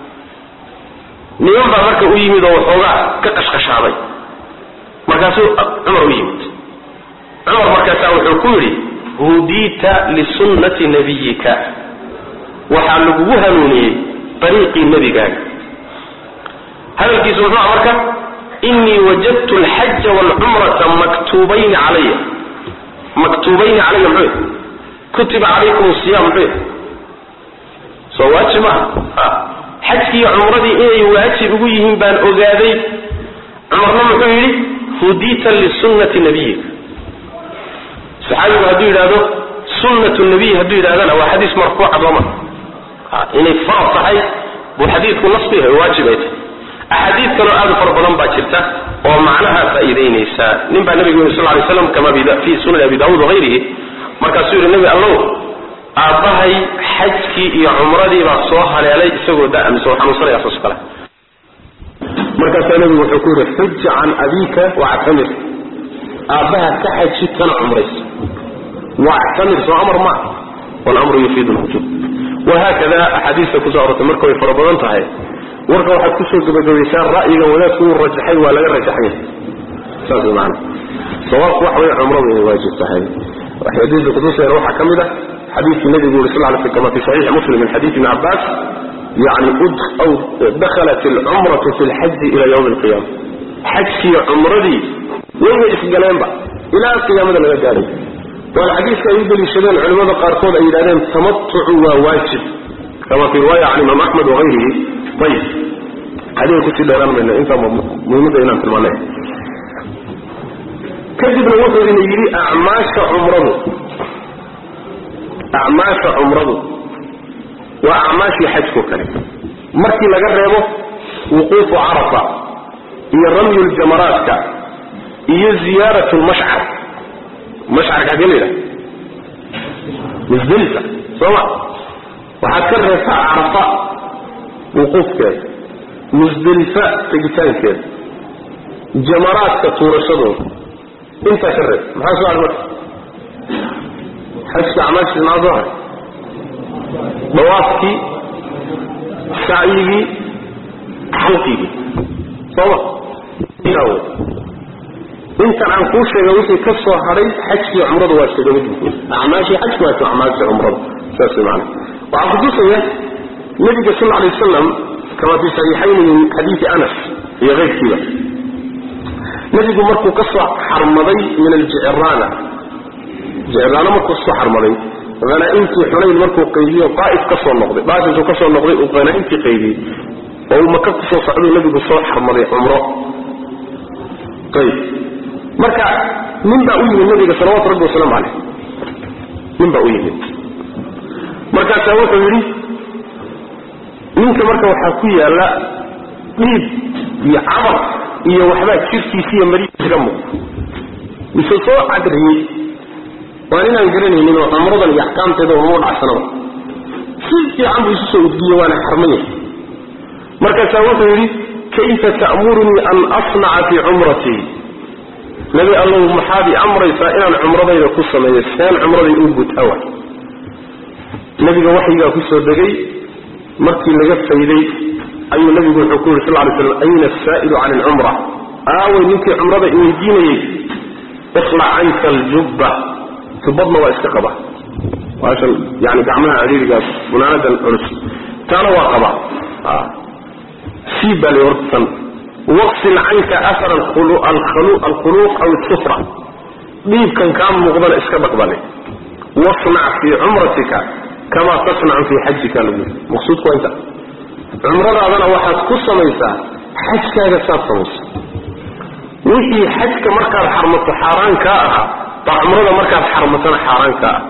نيوم بقى مركا ويمد وحوغا كقشقشابي مركاسو عمر ويمد عمر مركاسا وحكوري هديت لسنة نبيك وحالقوها نوني طريقي النبي قال هذا الكيس وحنا مركا إني وجدت الحج والعمرة مكتوبين علي مكتوبين علي محيط كتب عليكم الصيام محيط سواتش ما حجكي عمردي إيه يواتي بقويهم بان أغادي عمرنا محيري هديتا لسنة نبيك صحابي هدو إلى سنة النبي هدو إلى هذا وحديث مرفوع عظمه إنه فرق صحيح والحديث ونصبه واجبته أحاديث كانوا آذوا فربنا باكرته ومعناها فإذين إيساء نبع النبي صلى الله عليه وسلم كما في سنة أبي داود وغيره مركز سوري النبي الله أعطاهي حجكي يا عمردي بصوحة لألي سوى دائم سوى حنوصر يا صلى مركز النبي وحكور حج عن أبيك واعتمر أعطاها كحج كان عمري واعتمر سوى عمر معه والأمر يفيد الوجوب وهكذا أحاديث كزارة مركز فربنا تهي ورقة واحد كسر جبجويسان رأينا ولا تكون رجحي ولا غير رجحي سألوا معنا سواء وحوي عمره من الواجب صحيح وحديث القدوس يروح كاملة حديث النبي صلى الله عليه وسلم كما في صحيح مسلم من حديث ابن عباس يعني أدخ أو دخلت العمرة في الحج إلى يوم القيامة حج في عمرتي وين الجنان بقى إلى القيامة الغداري والحديث كان يدل الشباب العلماء قارقون أي دارين تمطع وواجب كما في رواية عن الإمام أحمد وغيره طيب هذه كنت داران من انت مهمة هنا في المعنى كذب الوصف ان يجري اعماش عمره اعماش عمره واعماش حجه كذلك مركي لقربه وقوف عرفة هي رمي الجمرات هي زيارة المشعر مشعر كذلك مزدلفة سواء وحكرر ساعة عرفة وقوف كذا مزدلفة تجتان كذا جمرات كطور صدور انت كرر محاسو على المكة حس عملت مع ظهر بوافكي سعيدي حوكي صوت يقول انت عن كوشة جوزي كسوة حريص حجي عمرض واسي جوزي اعماشي حج واسي اعماشي عمرض ساسي معنا وعن خصوصية النبي صلى الله عليه وسلم كما في صحيحين من حديث أنس هي غير كذا nabigu markuu ka soo xarmaday min al-ji'rana ji'rana markuu soo xarmaday غنائمتي حنين مركو قيدي وطائف كسو النقضي طائف كسو النقضي وغنائمتي قيدي ومكة كسو صعدوا النبي كسو حرمضي عمره طيب مركا من بقوي من النبي صلوات ربه والسلام عليه من بقوي من مركا سوات يريد منك مركا وحاكوية لا نيب يعمر إيا وحبات شركي فيها مريد سلمه يسوسو عدري وأنا أقرأني منه أمرضا يحكام تدو أمور عسنوه سيدي عمرو يسوسو أدقية وأنا حرمية مركز سوات يريد كيف تأمرني أن أصنع في عمرتي نبي الله محابي أمري فإن العمرة إذا قصة ما يسان عمرة يؤبت أول نبي وحي إذا قصة دقي مركي لقف سيدي أي نبي الحكومة صلى الله عليه وسلم أين السائل عن العمرة آوي منك عمرة يهديني اخلع عنك الجبة في بطن واستقبة وعشان يعني دعمها عديد قاس منادى الأنس كان واقبة آه. سيب لورثا واغسل عنك أثر الخلوق الخلوق الخلوق أو السفرة ديب كان كان مقبل اسكبك بالي واصنع في عمرتك كما تصنع في حجك مقصود كوينت عمرنا هذا واحد قصة ميسا حج كذا سابسمس وحي حجك مركز حرمة حاران كاها عمرنا مركز حرمتنا حاران كاها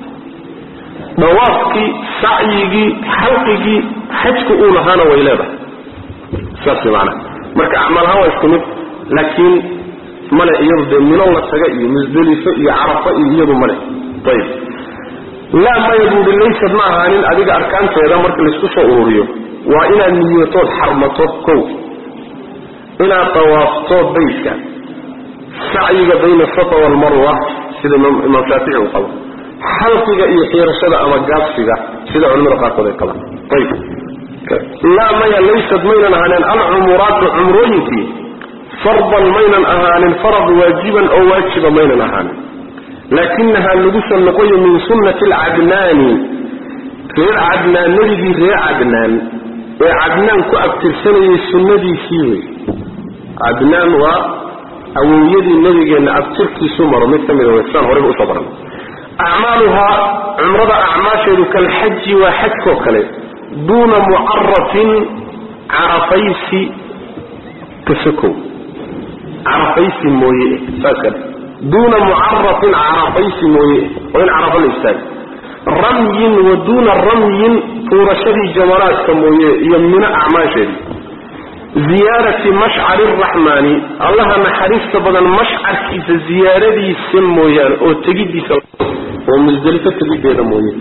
نوافكي سعيكي حلقكي حجك أولى هانا ويلابة ساسي معنا مركز أعمالها ويستمر لكن ملأ يرضي من الله سجائي مزدلفة يعرفة يرضي ملأ طيب لا ما يجوز ليس معها عن الأديك أركان فإذا مركز لسكسة أوريو وإلى النيوتات حرمتات كو إلى طوافتات بيتك سعيك بين الصفا والمروة سيدة مفاتيح وقضى حلقك إيه حير شدأ أما قابسك سيدة علم رقاق وذي قضى طيب لا ما ليست مينا عن العمرات عمريك فرضا مينا أهان فرض واجبا أو واجبا مينا أهان لكنها اللبس النقوي من سنة العدنان غير عدنان نجي غير عدنان عدنان كأبتر سنة السنة دي فيه عدنان و أو يدي النبي أن أبتركي سمر مثل من الوثان وربع صبرا أعمالها عمرض أعماشه كالحج وحج وكله دون معرف عرفيس كسكو عرفيس مويه فاكر دون معرف عرفيس مويه وين عرف الإستاذ رمي ودون الرمي فرشد جمرات كمويه يمنع أعماشه زيارة مشعر الرحمن الله نحرس بدل مشعر كيس زيارة سمويان أو تجد سلام ومزدلفة تجد هذا مويه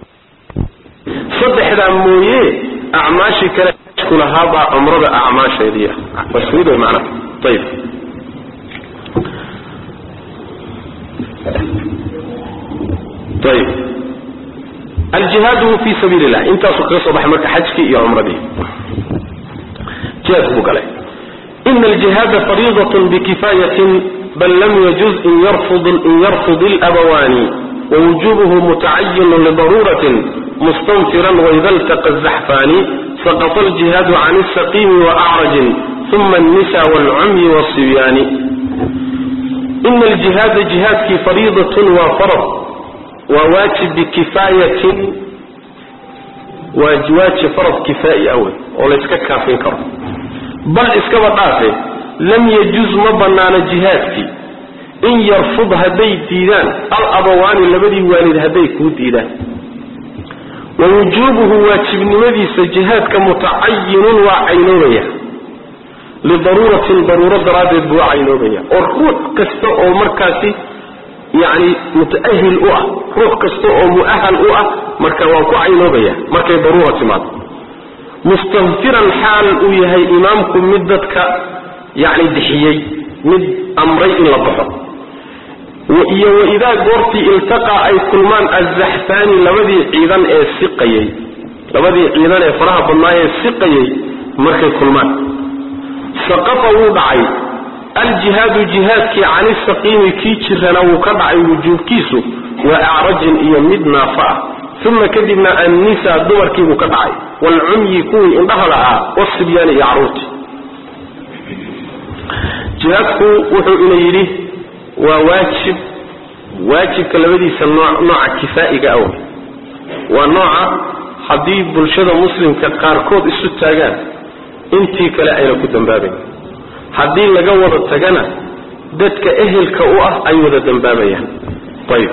صدح هذا مويه أعماشي كلا كل هذا أمراض أعماشي دي بسويده معنا طيب طيب الجهاد في سبيل الله انت سكر صباح مرك حجك يا عمره دي جاءت بقى إن الجهاد فريضة بكفاية بل لم يجوز إن يرفض, إن يرفض الأبوان ووجوبه متعين لضرورة مستنفرا وإذا التقى الزحفان سقط الجهاد عن السقيم وأعرج ثم النساء والعمي والصبيان إن الجهاد جهاد فريضة وفرض وواجب بكفاية وواجب فرض كفائي أول ولا يسكك كافين كرم بل اسكبر قافه لم يجوز مبنان جهادك إن يرفض هدي ديدان الأبوان اللي بدي والد هدي كود ديدان ووجوبه واجب نمديس جهادك متعين وعينوية لضرورة ضرورة درادة وعينوية والروح كستو أو مركاسي يعني متأهل أوه روح كستو أو مؤهل أوه مركا وانكو عينوية مركا ضرورة مات مستنفرا حال ويهي إمامكم مدتك يعني دحيي مد أمري إلا بحر وإذا قرتي التقى أي كلمان الزحفاني لبدي عيدان اي السقيي لبدي عيدان اي فراها بالناية السقيي مركي كلمان سقط وضعي الجهاد جهادك عن السقيم كي تشرنا وكضعي وجوب كيسو وأعرج إيا مدنا فأه ثم كذبنا النساء دور كي وكضعي والعمي كوي اندهلها والصبيان يعروتي jihaadku wuxuu ina yidhi waa waajib waajibka labadiisa nooc nooca kifaa'iga ah waa nooca haddii bulshada muslimka qaarkood isu taagaan intii kale ayna ku dambaabayn haddii laga wada tagana dadka ehelka u ah ay wada dambaabayaan ayib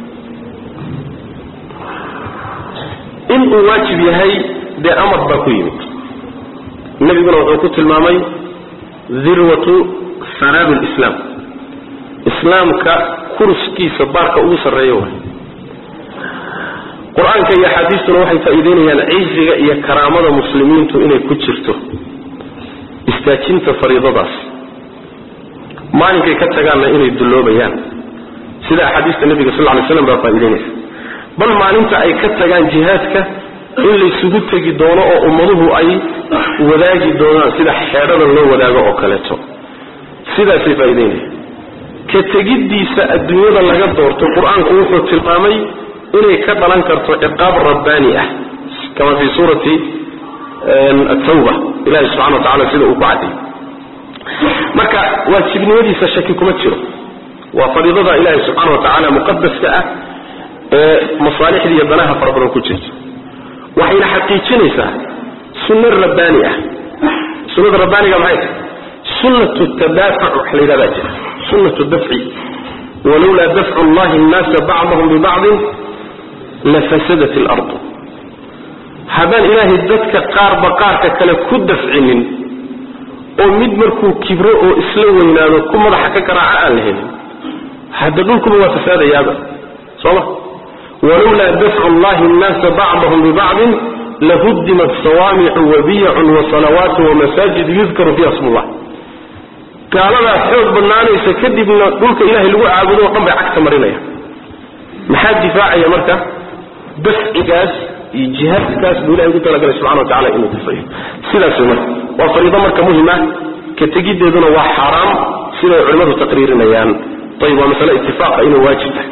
inuu waajib yahay dee amar baa ku yimid nabiguna wuxuu ku tilmaamay dirwatu sanaab alislaam islaamka kurskiisa baarka ugu sarreeya waay qur-aanka iyo xadiistuna waxay faa'iideynayaan ciziga iyo karaamada muslimiintu inay ku jirto istaajinta fariidadaas maalinkay ka tagaanna inay dulloobayaan sida axaadiista nabiga sal lla lay slam baa faa'iideynaysa bal maalinta ay ka tagaan jihaadka in laysugu tegi doono oo ummaduhu ay wadaagi doonaan sida xeedhada loo wadaago oo kaleeto sidaasay faa'iideynaya ka tegiddiisa adduunyada laga doorto qur-aanku wuxuu tilmaamay inay ka dhalan karto ciqaab rabbaani ah kama fii suurati at-tawba ilahi subxana wa tacala sida uu ku caddeeyey marka waajibnimadiisa shaki kuma jiro waa fariidada ilaahi subxaana wa tacaala muqadaska ah ee masaalixda iyo danaha fara badan ku jirto waxayna xaqiijinaysaa sunno rabbaani ah sunnada rabbaaniga maxay tahay sunnatu tadaafuc wax la yidhahdaa jira sunnatu dafci walowlaa dafcu allahi annaasa bacdahum bibacdin lafasadat alardu haddaan ilaahay dadka qaarba qaarka kale ku dafcinin oo mid markuu kibro oo isla weynaado ku madaxa ka garaaca aan la helin hadda dhulkuba waa fasaadayaaba sooma walowlaa dafcu allahi annaasa bacdahum bibacdin lahuddimat sawaamicu wabiyacun wasalawaatu wamasaajid yudkaru fiiha ismullah gaaladaa xoog badnaanaysa kadibna dhulka ilahay lagu caabudo o dhan bay cagta marinaya maxaa difaacaya marka dafcigaas iyo jihaadkaas buu ilahay ugu talagalay subxana wa tacala inuu difayo sidaas wey marka waa fariido marka muhima ka tegiddeeduna waa xaaraam siday culimmadu taqriirinayaan ayib waa masale itifaaqa inuu waajib tahay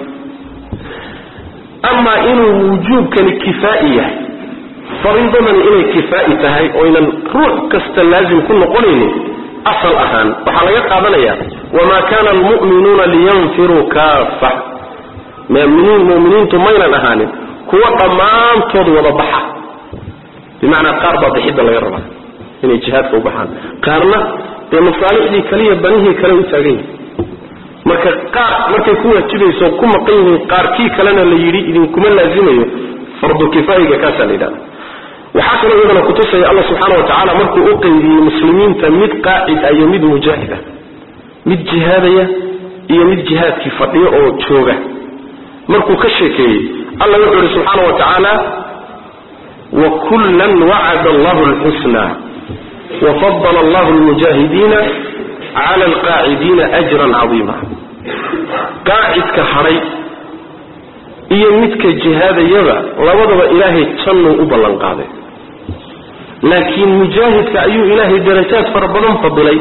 amaa inuu wujuubkani kifaa'i yahay fariidadani inay kifaa'i tahay oynan ruux kasta laazim ku noqonaynin asal ahaan waxaa laga qaadanaya wamaa kana almu'minuuna liyanfiruu kaafa muminiin mu'miniintu maynan ahaanin kuwa dhammaantood wada baxa bimacnaa qaar baa bixidda laga rabaa inay jihaadka u baxaan qaarna dee masaalixdii kaliya banihii kale u taagan yihin marka qaar markay ku waajibayso ku maqan yihiin qaarkii kalena la yidhi idinkuma laazimayo fardu kifaayiga kaasaa la yidhahda waxaa kaloo iyadana kutusaya allah subxaana wa tacaala markuu u qaydiyey muslimiinta mid qaacid ah iyo mid mujaahid ah mid jihaadaya iyo mid jihaadkii fadhiyo oo jooga markuu ka sheekeeyey allah wuxuu yihi subxaana wa tacaala wakullan wacada allahu alxusna wafadala allahu almujaahidiina cala alqaacidiina ajran cadiima qaacidka hadhay iyo midka jihaadayaba labadaba ilaahay jannuu u ballan qaaday laakiin mujaahidka ayuu ilaahay darajaad fara badan fadilay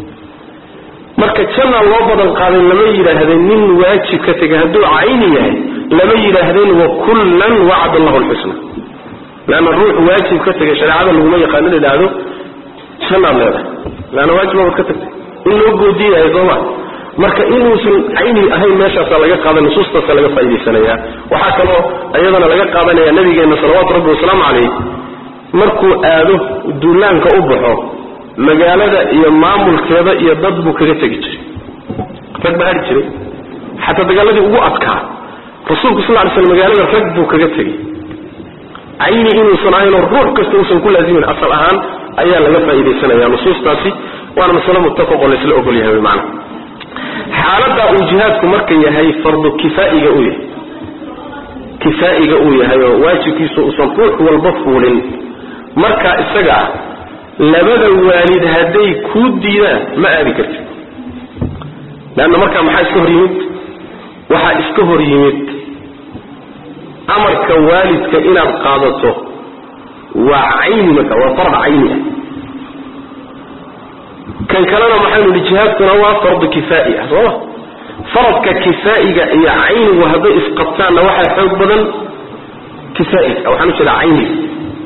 marka janna loo badan qaaday lama yidhaahdeen nin waajib ka tegay hadduu cayni yahay lama yidhaahdeen wakullan wacada allahu alxusna leanna ruux waajib ka tegay shareecada laguma yaqaano la yidhaahdo jannaad leedahay leanna waajib baad ka tagtay in loo goodiyahay sooma marka inuusan cayni ahayn meeshaasaa laga qaada nusuustaasa laga faa'idaysanayaa waxaa kaloo iyadana laga qaadanaya nabigeenna salawaatu rabbi wasalaamu calayh markuu aado duulaanka u baxo magaalada iyo maamulkeeda iyo dad buu kaga tegi jiray rag baa hari jiray xataa dagaaladii ugu adkaa rasuulku sal ly slam magaalada rag buu kaga tegey cayni inuusan ahaynoo ruux kasta uusan ku laazimin asal ahaan ayaa laga faa'iidaysanaya nusuustaasi waana masale muttafaqoo laysla ogol yahay wy macana xaaladda uu jihaadku marka yahay fardu kifaa'iga uu yahay kifaa'iga uu yahay oo waajibkiisu uusan ruux walba fuulin markaa isaga ah labada waalid hadday kuu diidaan ma aadi kartid leanna markaa maxaa iska hor yimid waxaa iska hor yimid amarka waalidka inaad qaadato waa cayni marka waa farad cayni ah kan kalena maxaynu nihi jihaadkuna waa fardu kifaa'i ah sooma faradka kifaa'iga iyo caynigu hadday isqabtaanna waxaa xoog badan kifaa'iga waxaan u jeedaa cayniga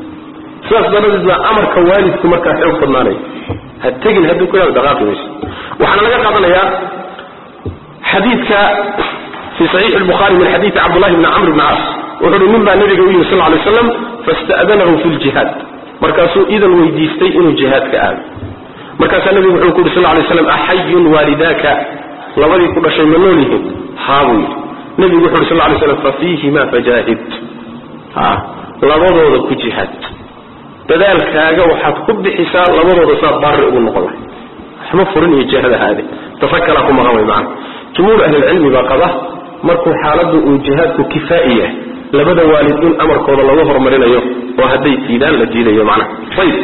sidaas daradeed baa amarka waalidku markaa xoog badnaanaya ha tegin hadduu ku yidhahdo dhaqaaqi mayso وحنا لقى قضنا يا حديث في صحيح البخاري من حديث عبد الله بن عمرو بن عاص وقال مما النبي صلى الله عليه وسلم فاستأذنه في الجهاد مركزوا إذا ويديستي إنه الجهاد كآل مركز النبي صلى الله عليه وسلم أحي والداك لغدي كل شيء منونه حاوي النبي صلى الله عليه وسلم ففيهما فجاهد ها لغدو ذا كجهاد تذلك هذا وحد كب حساب لغدو ذا صار بارئ ونقضه ما فرن الجهاد هذه تفكر لكم مغوي معنا جمهور أهل العلم باقضه مركو حالده وجهاد كفائية لبدا والدين أمر كود الله وفر مرنا يوم وهدي سيدان لجيل يوم معنا طيب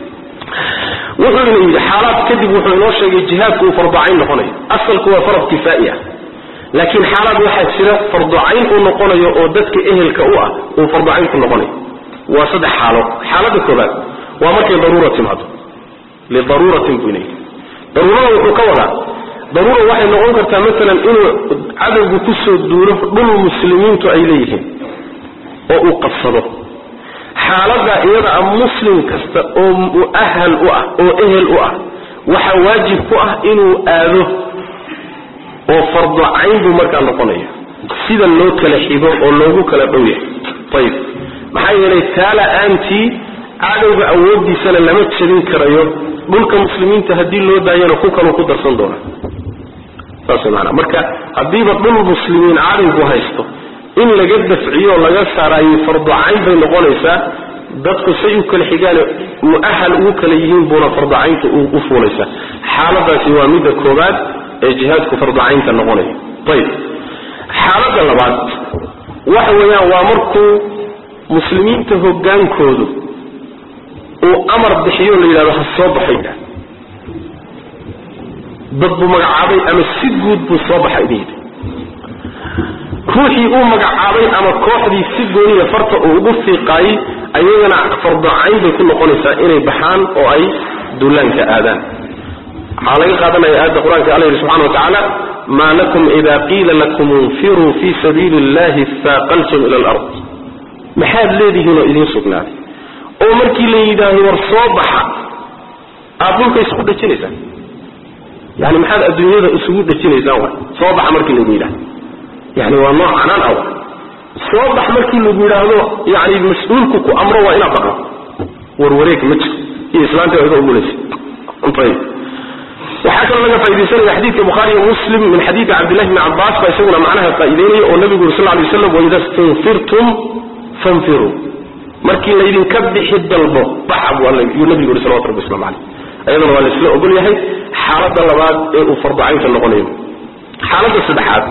وحنا حالات كذب وحنا شيء الجهاد هو فرض عين نقولي أصل هو فرض كفائية لكن حالات واحد سيرة فرض عين ونقولي ودتك إهل كأوة وفرض عين نقولي وصدح حاله حالات كذا ومرك ضرورة مهد لضرورة بنيه ضرورة وكولا ضرورة واحد نقول مثلا إنه عدد كسر دوره ضمن المسلمين تأيليهم أو قصده حالة إذا مسلم كست أو أهل أو أو أهل أو وحواجب أو إنه آله أو فرض عين بمكان نقنية سيدا اللوت كالحباب أو اللوجو كالبوية طيب محايا لي تالا أنتي عدد أودي سنة لما تشرين كريو قولك مسلمين تهدي اللوت دايان وكوكا وكودر صندونا فاسم معنا مركا حبيبة ضمن المسلمين عارف وهيستو إن لقد دفعيه ولا يسار أي فرض عين بين قوليسا dadku say u kala xigaan muahal uu kala yihiin buna fardacaynta uu fuulaysa xaaladaasi waa mid koobaad ee jihaadku fardacaynta noqonay tayib xaalada labaad waxa weeyaan waa markuu muslimiinta hogaankoodu uu amar bixiyo la yiraahdo soo baxayda dad buu magacaabay ama si guud buu soo baxay ruuxii uu magacaabay ama kooxdii si gooniya farta uu ugu fiiqay ayagana fardu cayn bay ku noqonaysaa inay baxaan oo ay duulaanka aadaan waxa laga qaadanaya aayadda quraanka Allah subhanahu wa ta'ala ma lakum idha qila lakum infiru fi sabilillahi thaqaltum ila al-ard maxaad leedihiin oo idin sugnaaday oo markii la yiraahdo war soo baxa aadulka isku dhajinaysaa yani maxaad adduunyada isugu dhajinaysaa waa soo baxa markii la yiraahdo يعني والله عنان أو صوبح مركي اللي بيراهدو يعني المسؤولك كو أمره وإنا بقى وروريك متر هي إسلام تأخذ أموليس طيب وحكى لنا فايدين حديث البخاري ومسلم من حديث عبد الله بن عباس فيسونا معناها قائدين والنبي صلى الله عليه وسلم وإذا استنفرتم فانفروا مركي اللي يدين كبح الدلبو بحب والنبي صلى الله عليه وسلم عليه أيضا هو الإسلام أقول يا هي حالة اللباد وفرض عين في النقلين حالة السبحات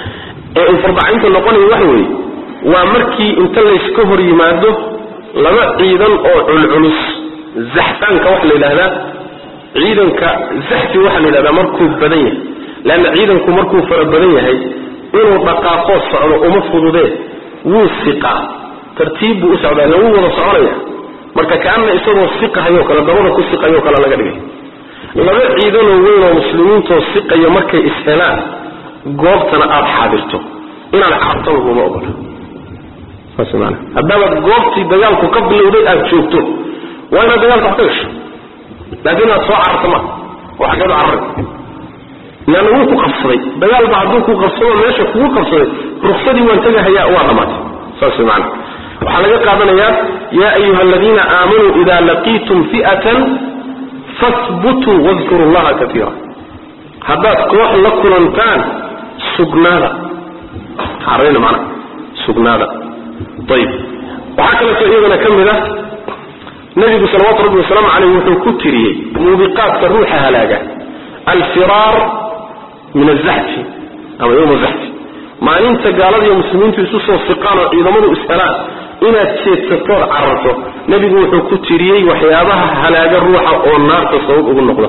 الفرضعين النقل وحوي ومركي انت اللي يسكهر يماده لما عيدا او العنس زحفان كوحل الى هذا عيدا كزحف وحل الى هذا مركو بدنية لان عيدا كمركو فرد بدنية هي انه دقاقوص ومفضو ده وثقة ترتيب واسعدا لو ورصعرية مركا كأن يسروا الثقة هيوكا لضرورة كل ثقة هيوكا للقرية لما عيدا وين ومسلمين توثقة يمركا اسهلان goobtana aad xaadirto inaan xarto ugu ogola fasmaana hadaba goobtii dagaalku ka bilowday aad joogto waa inaad dagaalka xaqiiqo laakiin aad soo cartama waxa ka dhacay nana uu ku qabsaday dagaal baad ku qabsaday meesha ku qabsaday ruqsadii waan tagayaa waa dhamaatay fasmaana waxa laga qaadanayaa ya ayuha alladina aamanu idha laqitum fi'atan fathbutu wadhkuru allaha katira haddaad koox la kulantaan سجنادا عارفين معنا سجنادا طيب وحكى لك ايضا كمله نبي صلى الله عليه وسلم عليه وكتري موبقات الروح هلاجه الفرار من الزحف او يوم الزحف ما انت قال يا مسلمين في سوس الثقال اذا مدوا اسالات ان تستطر عرفه نبي وكتري وحيابها هلاجه الروح او النار تصوب ugu noqdo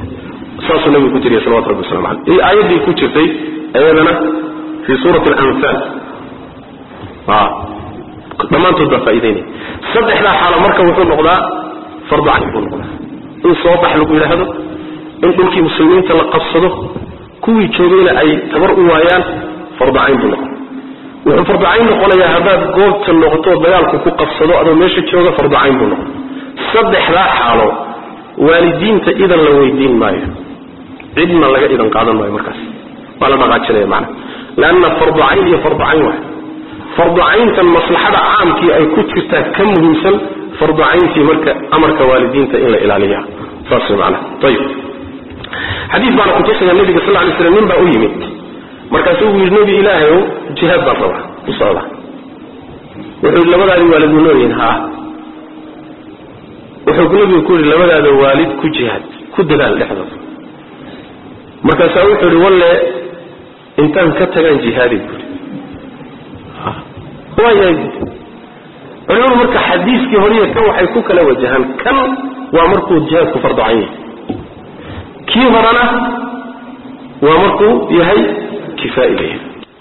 صلى الله عليه وسلم عليه اي ايه دي كترتي أيضا في سورة الأنفال آه لما تبقى فايدين صدح لا حالة مركب وحول نقضاء فرض عنه وحول نقضاء إن صوبح لكم إلى هذا إن كنت مسلمين تلقصده كوي تشوغين أي تبرؤوا ويان فرض عين بنقضاء وحول فرض عين نقول يا هباب قولت النقطة بيالكم كو قصدوا أدو ماشي تشوغ فرض عين بنقضاء صدح لا حالة والدين تإذا لو يدين مايا cidna laga idan qaadan maayo markaas waa la dhaqaajinaya macna laanna fardu cayn iyo fardu cayn waa fardu cayntan maslaxada caamkii ay ku jirtaa ka muhiimsan fardu cayntii marka amarka waalidiinta in la ilaaliya saas macna tayib xadiis baan ku tusaya nabiga sallallahu alayhi wasallam ninba u yimid markaasuu uu yiri nabi ilaahay jihaad baa raba u socda wuxuu labadaadi waalid noolin ha wuxuu nabigu ku yiri labadaada waalid ku jihaad ku dadaal dhexdooda markaasuu wuxuu yiri walle intaan ka tagaan jihaadi waayay walaal marka xadiiskii hore ka waxay ku kala wajahan kan waa markuu jihaadku fardu cayn kii horana waa markuu yahay kifaa'iye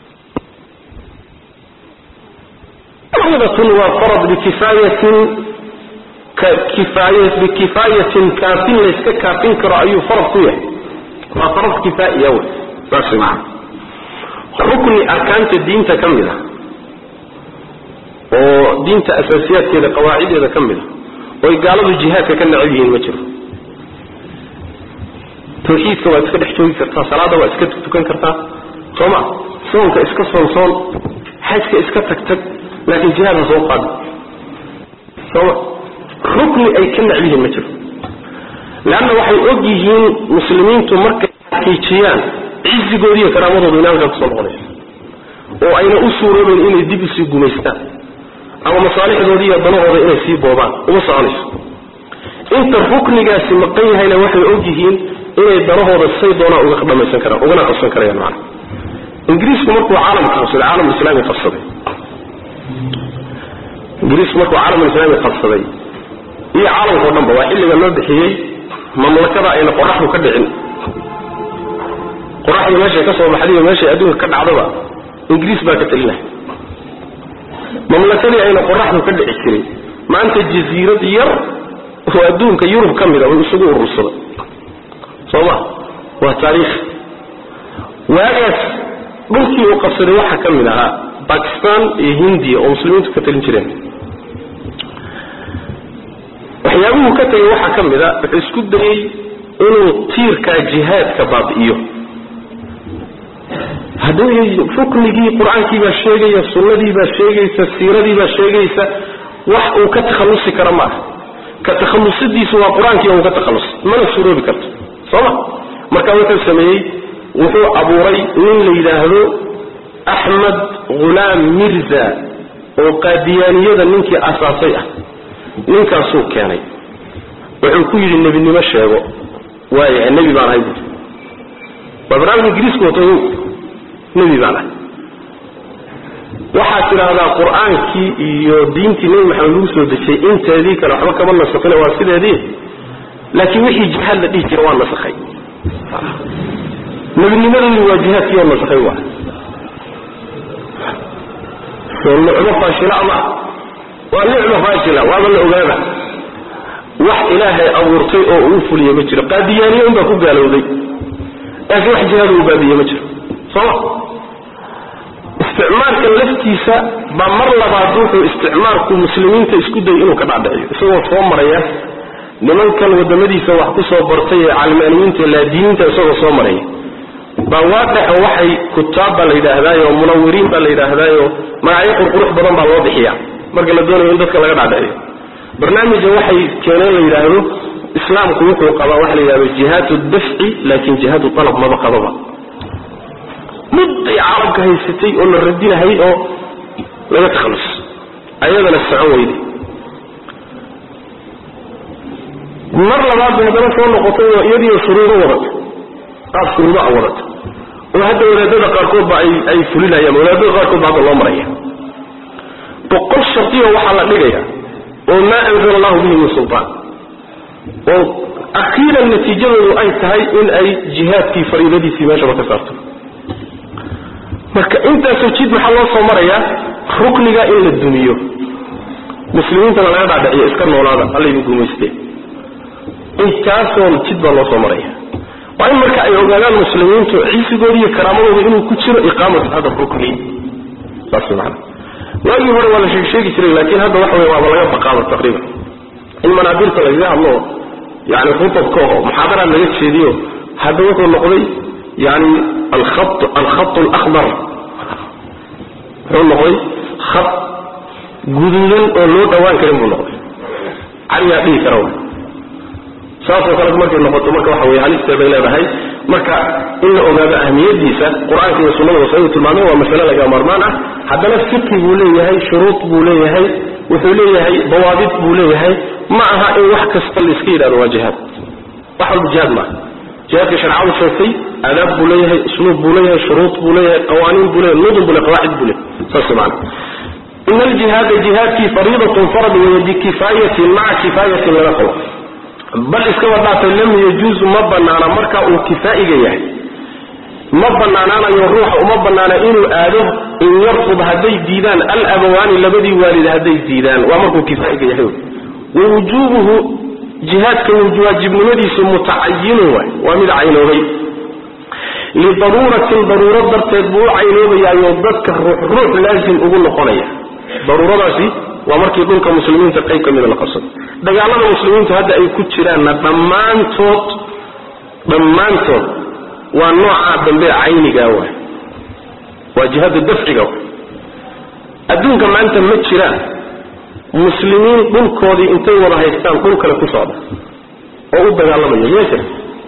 فرضة وفرض بكفاية كفاية بكفاية كافين ليس كافين كرأي فرض كويه وفرض كفائي أول بس معه ركن أركان الدين تكملة ودين أساسيات كذا قواعد كذا كملة ويقالوا الجهاد كان عيين مجر توحيد كوا اسكت حجوي كرتا صلاة واسكت تكن كرتا صوما صوم كاسكت صوم صوم حاج كاسكت تكتك لكن جهاد سوق قاد صوما ركن أي كان عيين مجر لأنه وحي أوجيين مسلمين تمركز حكيتيان عز قولية كرامة بينام جاب صلغني وأين أسورة من إن الدبس يقوميستان أو مصالح قولية ضنوه إن يسيب بوضان ومصالح انت الركن جاسي مقيها إلى وحي أوجيين إن ضنوه السيد ضناء ويخبر ما يسنكره وغنى قصنكره يعني معنا إنجليس مركو عالم خاصة العالم الإسلامي خاصة إنجليس مركو عالم الإسلامي خاصة إيه عالم قرنبا واحد اللي قال له مملكة إن قرحه كدعين قرحه ماشي كسر محلية ماشي أدوه كدع عضبا إنجليس باكت الله مملكة إن قرحه كدع السري ما أنت الجزيرة ير وأدوه كيوروب كاملة ويسوقوا الرسل صلاة وتاريخ وأجس ممكن يقصر واحد كاملها باكستان هندي أو مسلمين تكتلين جرين waxyaabuhu ka tagay waxa kamida wuxuu isku dayay inuu tiirka jihaadka baabi'iyo hadii fuknigii quraanki ba sheegaya sunnadii ba sheegaysa siiradii ba sheegaysa wax uu ka takhalusi karo ma ka takhalusidiisu waa quraanki uu ka takhallus mana suuroobi karto soo marka wuxuu sameeyay wuxuu abuuray nin la yiraahdo Ahmad Ghulam Mirza oo qaadiyaaniyada ninkii asaasay ah ninkaasuu keenay wuxuu ku yiri nabinimo sheego waay nabi baan ahay wabraam ingiriisku wato nabi baan ahay waxa tiraahdaa quraanki iyo diintii nabi maxamed uu soo dejay inteedii kale waxba kama nasaqina waa sideedii laakiin wixii jihad la dhigi jiray waa nasaqay nabinimadu waa jihadkii oo nasaqay waa soo faashila ama ونعمة فاشلة وهذا اللي أقابع وح إلهي أورطي أو أوفل يمجر قادياني أمبا كو قالوا ذي لكن وح جهاده أقابي يمجر صح استعمار كاللفتيسة بمر لبعضوه استعمار كالمسلمين تسكده إنه كبعد سوى صوم رياه لمن كان ودمدي سوى احتصوا برطية علمانيين تلا دين تسوى صوم رياه بواقع وحي كتاب بالإله هذايا ومنورين بالإله هذايا ما يقول قروح بضم بالواضح يعني marka la doonayo in dadka laga dhaadhayo barnaamijka waxay keeneen la yiraahdo islaamku wuxuu qabaa wax la yiraahdo jihadu dafci laakiin jihadu talab ma baqadaba mudday carabka haysatay oo la radinahay oo laga takhalis ayadana socon weydi mar labaad hadana soo noqotay oo iyadii shuruudo wadato qaab shuruudo wadato oo hadda wadaadada qaarkood ba ay ay fulinayaan wadaadada qaarkood baa loo maraya بقول شرطيه وحلا دغيا وما انزل الله به من سلطان واخيرا النتيجه اي تهي ان اي جهاد في فريضتي في ماشي وكسرته marka inta soo jid waxa loo soo maraya rukniga in la dumiyo muslimiinta laga dhaadhiciyo iska noolaada Alle uu guumeystay inta soo jid baa loo soo maraya waa marka ay ogaadaan muslimiintu ciisigooda iyo karaamadooda inuu ku jiro iqaamada hada rukni basmaan واجي هو ولا شيء شيء يصير لكن هذا واحد waa laga baqaado taqriiban in manaadirta laga hadlo yaani khutub ko muhaadara laga jeediyo هذا هو النقضي يعني الخط الخط الأخضر هو النقضي خط جدودا ولو دوان كلام النقضي علي أبي كروه سافر خلق مركز النقطة مركز وحوي على استبينها بهاي مركز إن أجاب أهمية ديسة قرآن في السنة وصحيح المعنى ومسألة لقى مرمانة حتى الفقه بوليه هاي شروط بوليه هاي وثوليه هاي ضوابط بوليه هاي معها إن وحكة الإسكيل الواجهات وحل الجهاد معه جهاد شرعه الشرطي أداب بوليه هاي أسلوب بوليه هاي شروط بوليه هاي قوانين بوليه نظم بوليه قواعد بوليه سبحانه إن الجهاد الجهاد في فريضة فرض ويدي كفاية مع كفاية لا خلاص بل إسكوا ذات لم يجوز مبنى على مركة وكفائي جيه مبنى على يروح ومبنى على إنه آله إن يرفض هذي الديدان الأبوان اللي بدي والد هذي الديدان وأمره كفائي جيه ووجوبه جهاد كوجوه جبن مديس متعين ومد عينه لضرورة ضرورة تتبع عينه يا يوضك الروح روح لازم أقول قنية ضرورة سي ومركي دونك مسلمين تقيك من القصد دجالنا المسلمين هذا أي كتيران ضمان توت ضمان توت ونوع بنبيع عيني جوا وجهاد الدفع جوا أدون كما أنت متشران مسلمين دونك هذه أنتوا ولا هيستان دونك لا تصعد أو دجالنا من يسر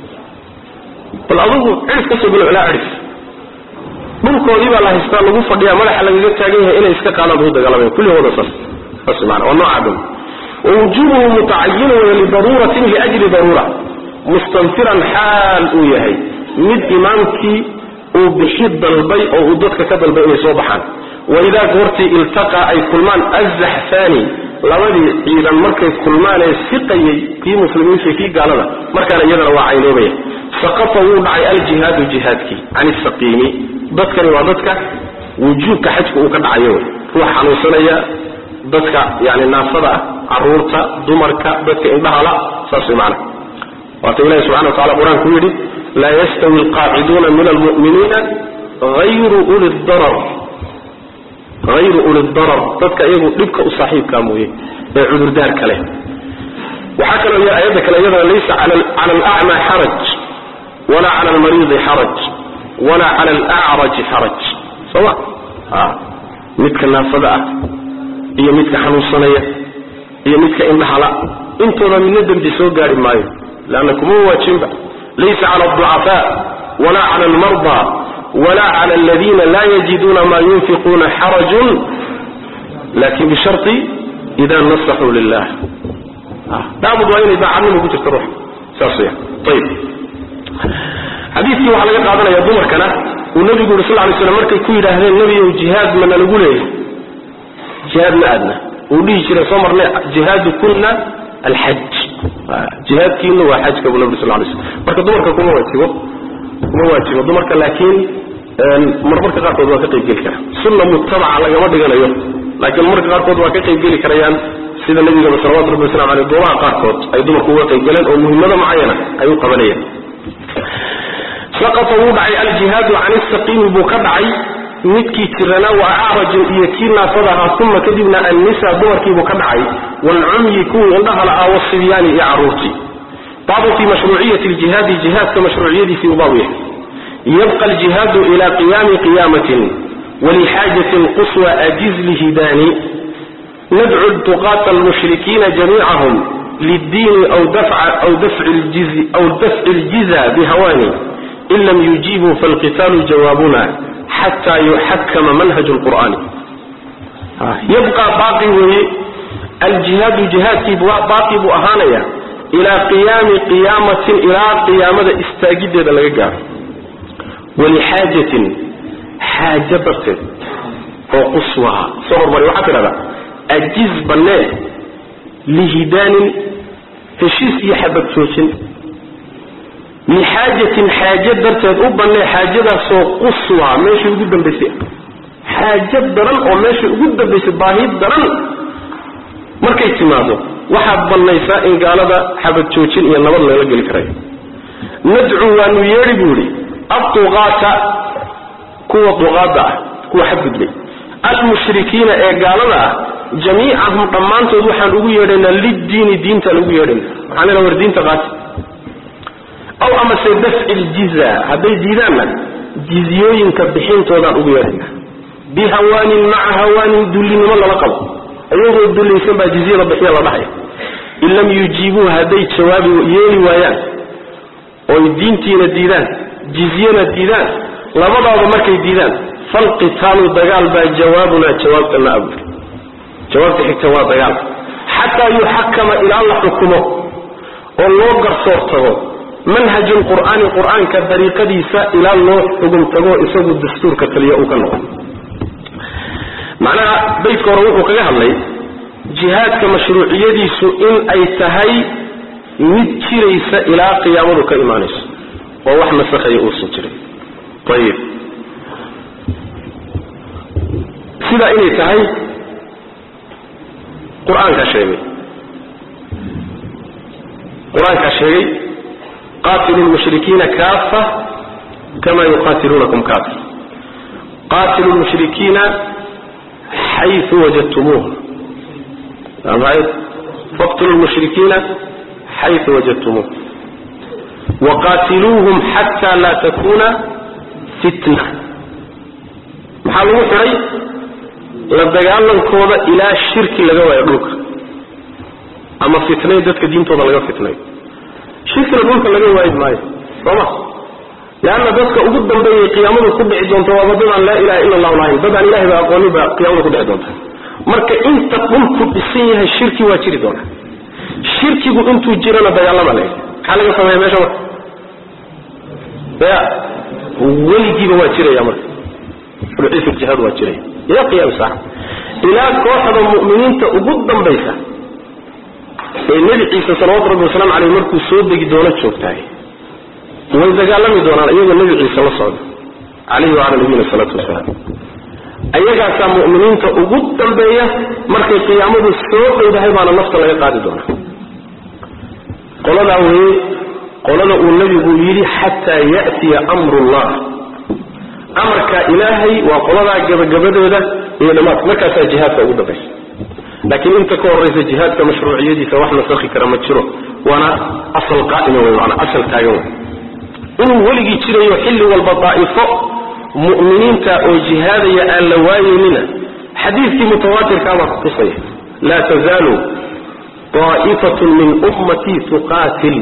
فالأظن عرف كسب العلاء عرف دونك هذه ولا هيستان لو فديا ما لح لقيت تاجيه إلى إسكاك على ضد دجالنا كل هذا صح بس معنا ونوع عدم ووجوبه متعين لضرورة لأجل ضرورة مستنفرا حال وياهي مد إمامك وبحيد البيء أو ضدك كذا البيء يصوبحا وإذا قرتي التقى أي كلمان أزح ثاني لودي إذا مركز كلمان الثقي في مسلمين في في قالنا مركز يدنا وعينه بيه سقط وضع الجهاد جهادك عن السقيم ضدك وضدك وجوبك حجك وكذا عيوه روح حنوصليا ضدك يعني نافذة عرورتا دمرك ضدك إنها لا صار معنا وقال الله سبحانه وتعالى قرآن كله لا يستوي القاعدون من المؤمنين غير أولي الضرر غير أولي الضرر ضدك إيه لبك أصحيب كاموه عذر دارك له وحكى له يا أيدك الأيضا ليس على على الأعمى حرج ولا على المريض حرج ولا على الأعرج حرج سواء آه مثل النافذة هي مثل حنوصنية هي مثل إنها لا انتو من ندم جسو قاري مايو لأنكم هو تشنبع ليس على الضعفاء ولا على المرضى ولا على الذين لا يجدون ما ينفقون حرج لكن بشرط إذا نصحوا لله دعوا ضعين إذا عنهم قلت تروح ساسية طيب حديثي وحلقة قادنا يا دمر كنا والنبي صلى الله عليه وسلم مركي كوي لأهل النبي وجهاد من نقوله جهاد ما أدنى وليه شرع صمرنا جهاد كنا الحج جهاد كينو وحج كابو النبي صلى الله عليه وسلم مركا دمركا كما واجبه كما واجبه دمركا لكن مرمركا قاركود waa ka qayb gali kara sunna mutabaca laga ma dhiganayo laakiin marka qaarkood waa ka qayb gali karayaan sida nabiga sallallahu alayhi wasallam ay goobaha qaarkood ay dumarku uga qayb galeen oo muhiimada macayana ay u qabanayaan سقط وضع الجهاد عن السقيم بكدعي midkii tirana waa aaraj iyo kiina fadaha kuma kadibna an-nisa dumarkii buu ka dhacay wal umyi ku indhaha la awsiyani iyo aruurti babu fi mashru'iyyati al-jihad jihad ka mashru'iyyati fi bawiya يبقى الجهاد إلى قيام قيامة ولحاجة قصوى أجز لهداني ندعو الطغاة المشركين جميعهم للدين أو دفع أو دفع الجز أو دفع الجزا بهواني إن لم يجيبوا فالقتال جوابنا حتى يحكم منهج القرآن يبقى باقي الجهاد جهاد باقي بأهانيا إلى قيام قيامة إلى قيامة استاجد للغا ولحاجة حاجة برتد وقصوها صور مري وحكرا الجز بناه لهدان هشيس يحبك سوشن لحاجة حاجة برتد وبناه حاجة سو قصوها ماشي جدا بسيء حاجة درن أو ماشي جدا بسيء باهي درن مركي تماذا وحب بالنيساء إن قال هذا حبك سوشن إيا النظر لا يلقى الكريم ندعو أن يربولي الطغاة كوا طغاة كوا حبد لي المشركين قالنا جميعهم ضمان تروح لوجيرنا للدين دين تلوجيرنا أنا لو الدين تغات aw ama se dafci ljizya hadday diidaanna jizyooyinka bixintoodaan ugu yeerayna bihawaanin maca hawaanin dullinimo lala qabo ayagoo dullaysan baa jizyada bixiya la dhahaya in lam yujiibuu hadday jawaabi yeeli waayaan oy diintiina diidaan jizyana diidaan labadaaba markay diidaan falqitaalu dagaal baa jawaabunaa jawaabtana abuur jawaabta xigta waa dagaal xataa yuxakama ilaa la xukumo oo loo garsoor tago manhaju lqur'aani qur'aanka dariiqadiisa ilaa loo xugum tago isagu dastuurka taliya uu ka noqo macnaha baydka hore wuxuu kaga hadlay jihaadka mashruuciyadiisu in ay tahay mid jiraysa ilaa qiyaamadu ka imaanayso oo wax nasakhaya uusan jirin ayib sidaa inay tahay qur-aankaa sheegay qur-aankaa sheegay qaatilu lmushrikiina kaafa kama yuqaatiluunakum kaafa qaatilu lmushrikiina xayثu wajadtumuuhum faqtulu lmushrikiina xayثu wajadtumuuhum waqaatiluuhum xataa laa takuna fitna maxaa lagu xiray la dagaalankooda ilaa shirki laga waayo dhulka ama fitnay dadka diintooda laga fitnayo shirkina dhulka laga waayi maayo sooma leanna dadka ugu dambeeyay qiyaamadu ku dhici doonto waa dadaan laa ilaha illa allahu lahayn dadaan ilahay ba aqoonin baa qiyaamada ku dhici doonta marka inta dhulku dhisan yahay shirki waa jiri doona shirkigu intuu jirana dagaalama leeyahay maxaa laga sameeya meesha marka ya weligiiba waa jiraya marka xuluciisa jihaad waa jiraya ilaa qiyaam saaca ilaa kooxda mu'miniinta ugu dambaysa ee nebi ciise salawaatu rabbi wasalaamu caleyh markuu soo degi doono joogtahay way dagaalami doonaan iyagoo nebi ciise la socda calayhi wacala nabiyina salaatu wasalaam ayagaasaa mu'miniinta ugu dambeeya markay qiyaamadu soo dhowdahay baana nafta laga qaadi doonaa qoladaa weye qolada uu nebigu yidhi xataa ya'tiya amru llah amarkaa ilaahay waa qoladaa gabagabadeeda iyo dhammaad markaasaa jihaadka ugu dambaysa laakiin inta ka horaysa jihaadka mashruuciyadiisa wax nasakhi kara ma jiro waana asal qaa'ima wey maanaa asal taagan wey inuu weligii jirayo xilli walba daa'ifo mu'miniinta oo jihaadaya aan la waayeynina xadiidkii mutawaatirkaabaa kutusaya laa tazaalu daa'ifatun min ummatii tuqaatil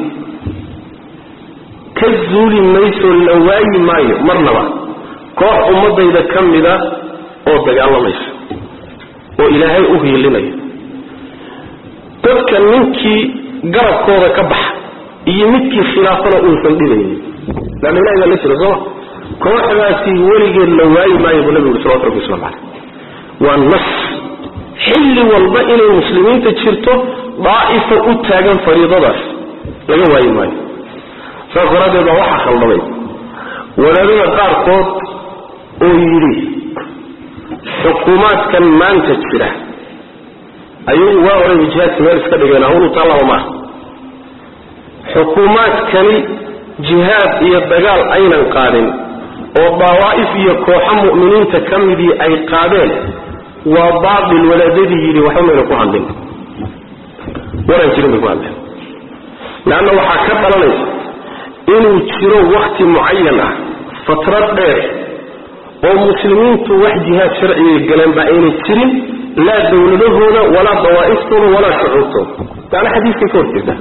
ka zuuli mayso la waayi maayo marnaba koox ummadayda ka mida oo dagaalamaysa oo ilaahay u hiilinaya dadka ninkii garabkooda ka baxa iyo midkii khilaafana uusan dhibaynin laanna ilahay baa la jira sooma kooxdaasi weligeed la waayi maayo buu nabigu uri salawatu rabbi waslamu caleyh waa nas xilli walba inay muslimiinta jirto daa'ifa u taagan fariidadaas laga waayi maayo saas daraaddeed baa waxaa khaldamay wadaadada qaarkood oo yidhi xukuumaadkan maanta jira ayagu waa horayba jihaadka meel iska dhigeen hawlu taallaba maaha xukuumaadkani jihaad iyo dagaal aynan qaadin oo dawaa'if iyo kooxo mu'miniinta ka midii ay qaadeen waa baatil wadaadadii yidhi waxba mayna ku hadlin waraan jirin bay ku hadleen leanna waxaa ka dhalanaysa inuu jiro wakti mucayan ah fatrad dheer oo muslimiintu wax jihaad sharciga galeen ba aynay jirin laa dawladahooda walaa dawaa'iftooda walaa shucuurtooda taana xadiiskay ka horjeeda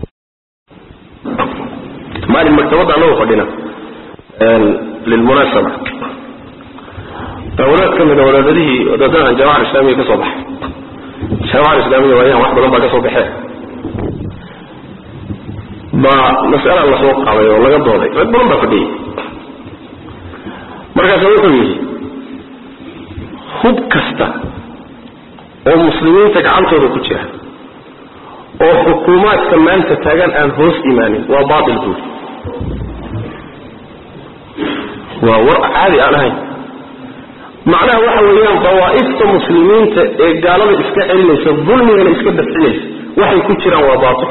maalin maktabadda anagoo fadhina lilmunaasaba wadaad ka mida wadaadadihii wadaadahan jaamaca alislaamiya ka soo baxay jaamaca alislaamiya waayahan wax badan baa ka soo baxee baa mas'ala la soo qaaday oo laga dooday rag badan baa fadhiyey markaasa wuxuu yidhi hub kasta oo muslimiinta gacantooda ku jira oo xukuumaadka maanta taagan aan hoos imaanin waa baatil buuri waa war caadi aan ahayn macnaha waxa weeyaan dawaa'ifta muslimiinta ee gaalada iska celinaysa dulmigana iska dafcinaysa waxay ku jiraan waa baatil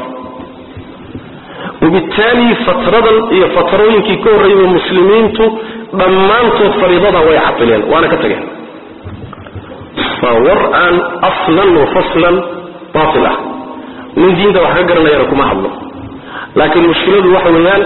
وبالتالي فترة iyo fatarooyinkii ka horreeyay muslimiintu dhammaantood fariidada way caqileen waana ka tageen فورآن أصلا وفصلا باطلة من دين ده وحاجة garanayana kuma hadlo laakiin mushkiladu waxa weeyaan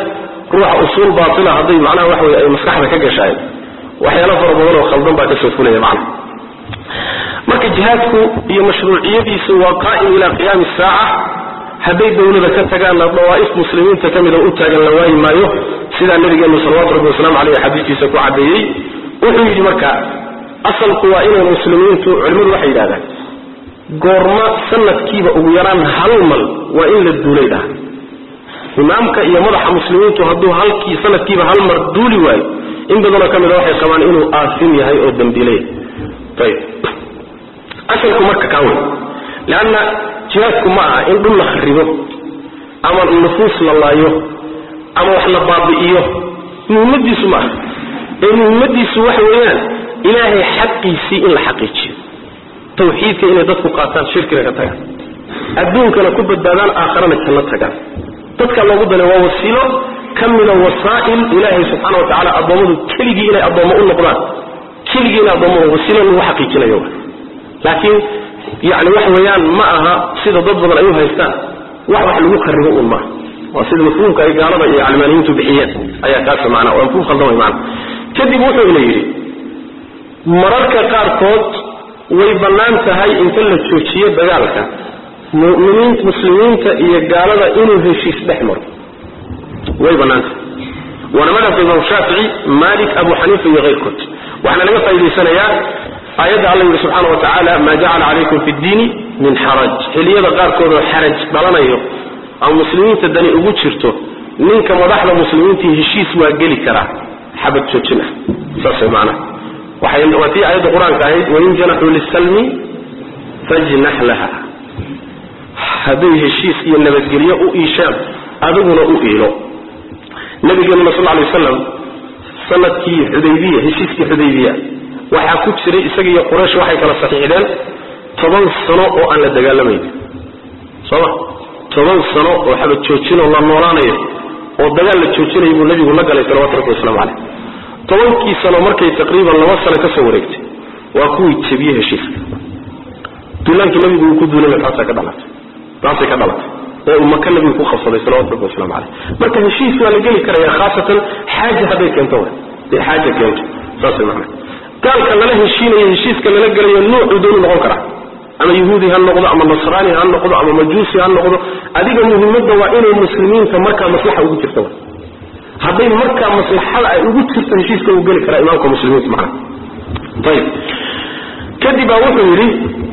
ruuxa usuul baatila hadday macnaha waxa weeye ay maskaxda ka gashaay waxyaalo fara badan oo khaldan baa ka soo fulaya macna marka jihaadku iyo mashruuciyadiisu waa qaa'im ila qiyaam as-saa'a hadday dawlada ka tagaan dawaa'if muslimiinta kamid oo u taagan la waayi maayo sida nabigeenu sallallahu alayhi wasallam alayhi xadiiskiisa ku cadeeyay wuxuu yidhi marka asalku waa inay muslimiintu culimadu waxay yidhaahdaan goorma sanadkiiba ugu yaraan hal mal waa in la duulayda imaamka iyo madaxa muslimiintu hadduu halkii sanadkiiba hal mar duuli waayo in badan ka mid ah waxay qabaan inuu aasim yahay oo dambiilay tayib asalku marka kaawo laana jihaadku ma aha in dhul la kharibo ama nufuus la laayo ama wax la baabi'iyo muhiimadiisu ma aha ee muhiimadiisu waxa weeyaan ilaahay xaqiisii in la xaqiijiyo tawxiidka inay dadku qaataan shirkiga ka tagaan adduunkana ku badbaadaan aakhirana janno tagaan dadka loogu dalay waa wasiilo kamida wasaa'il ilaahay subxaanahu wa ta'ala adoomadu keligii inay adoomo u noqdaan keligii inay adoomo wasiilo lagu xaqiijinayo laakiin yani wax weeyaan ma aha sida dad badan ay u haystaan wax wax lagu kharibo un ma waa sida mafhuumka ay gaalada iyo calmaaniyiintu bixiyeen ayaa kaas macna oo mafhuum khaldan way macna kadib wuxuu ina yidhi mararka qaarkood way bannaan tahay inta la joojiyo dagaalka mu'miniinta muslimiinta iyo gaalada inuu heshiis dhex maro way bannaan tahay waana madhabka imaam shaafici maalik abu xaniifa iyo keyrkood waxaana laga faa'iidaysanayaa ayada Allah yiri subhanahu wa ta'ala ma ja'ala alaykum fi ad-din min haraj xiliyada qaarkood oo haraj dhalanayo ama muslimiinta dani ugu jirto ninka madaxda muslimiinta heshiis waa gali kara xabad joojina saas macna waxay wati ayada quraanka ahayd wa in janahu lis-salmi fajnah laha hadii heshiis iyo nabadgelyo u iishaan adiguna u iilo nabigeena sallallahu alayhi wasallam sanadkii Hudaybiya heshiiskii Hudaybiya waxa ku jiray isaga iyo Quraysh waxay kala saxiixdeen toban sano oo aan la dagaalamayn soo toban sano oo xabad joojin oo la noolaanayo oo dagaal la joojinayo buu nabigu la galay sallallahu alayhi wasallam tobankii sano markay taqriiban laba sano ka soo wareegtay waa kuwii jabiyay heshiiska duulankii nabigu uu ku duulay taas ka dhalatay taas ka dhalatay ee umma kan nabigu ku qabsaday sallallahu alayhi wasallam marka heshiis waa la gali karaa khaasatan xaaja haday keento ee xaaja keento saas macna قالك لله هشيني هشيسك لله قال النوع دون نقول أما يهودي هالنقضة أما نصراني هالنقضة أما مجوسي هالنقضة هذه المهمة وإن المسلمين كمكة مصلحة وجود كرتوا هذه مكة مصلحة وجود كرتوا هشيسك وقالك لا إمامكم مسلمين معنا طيب كذب وحوري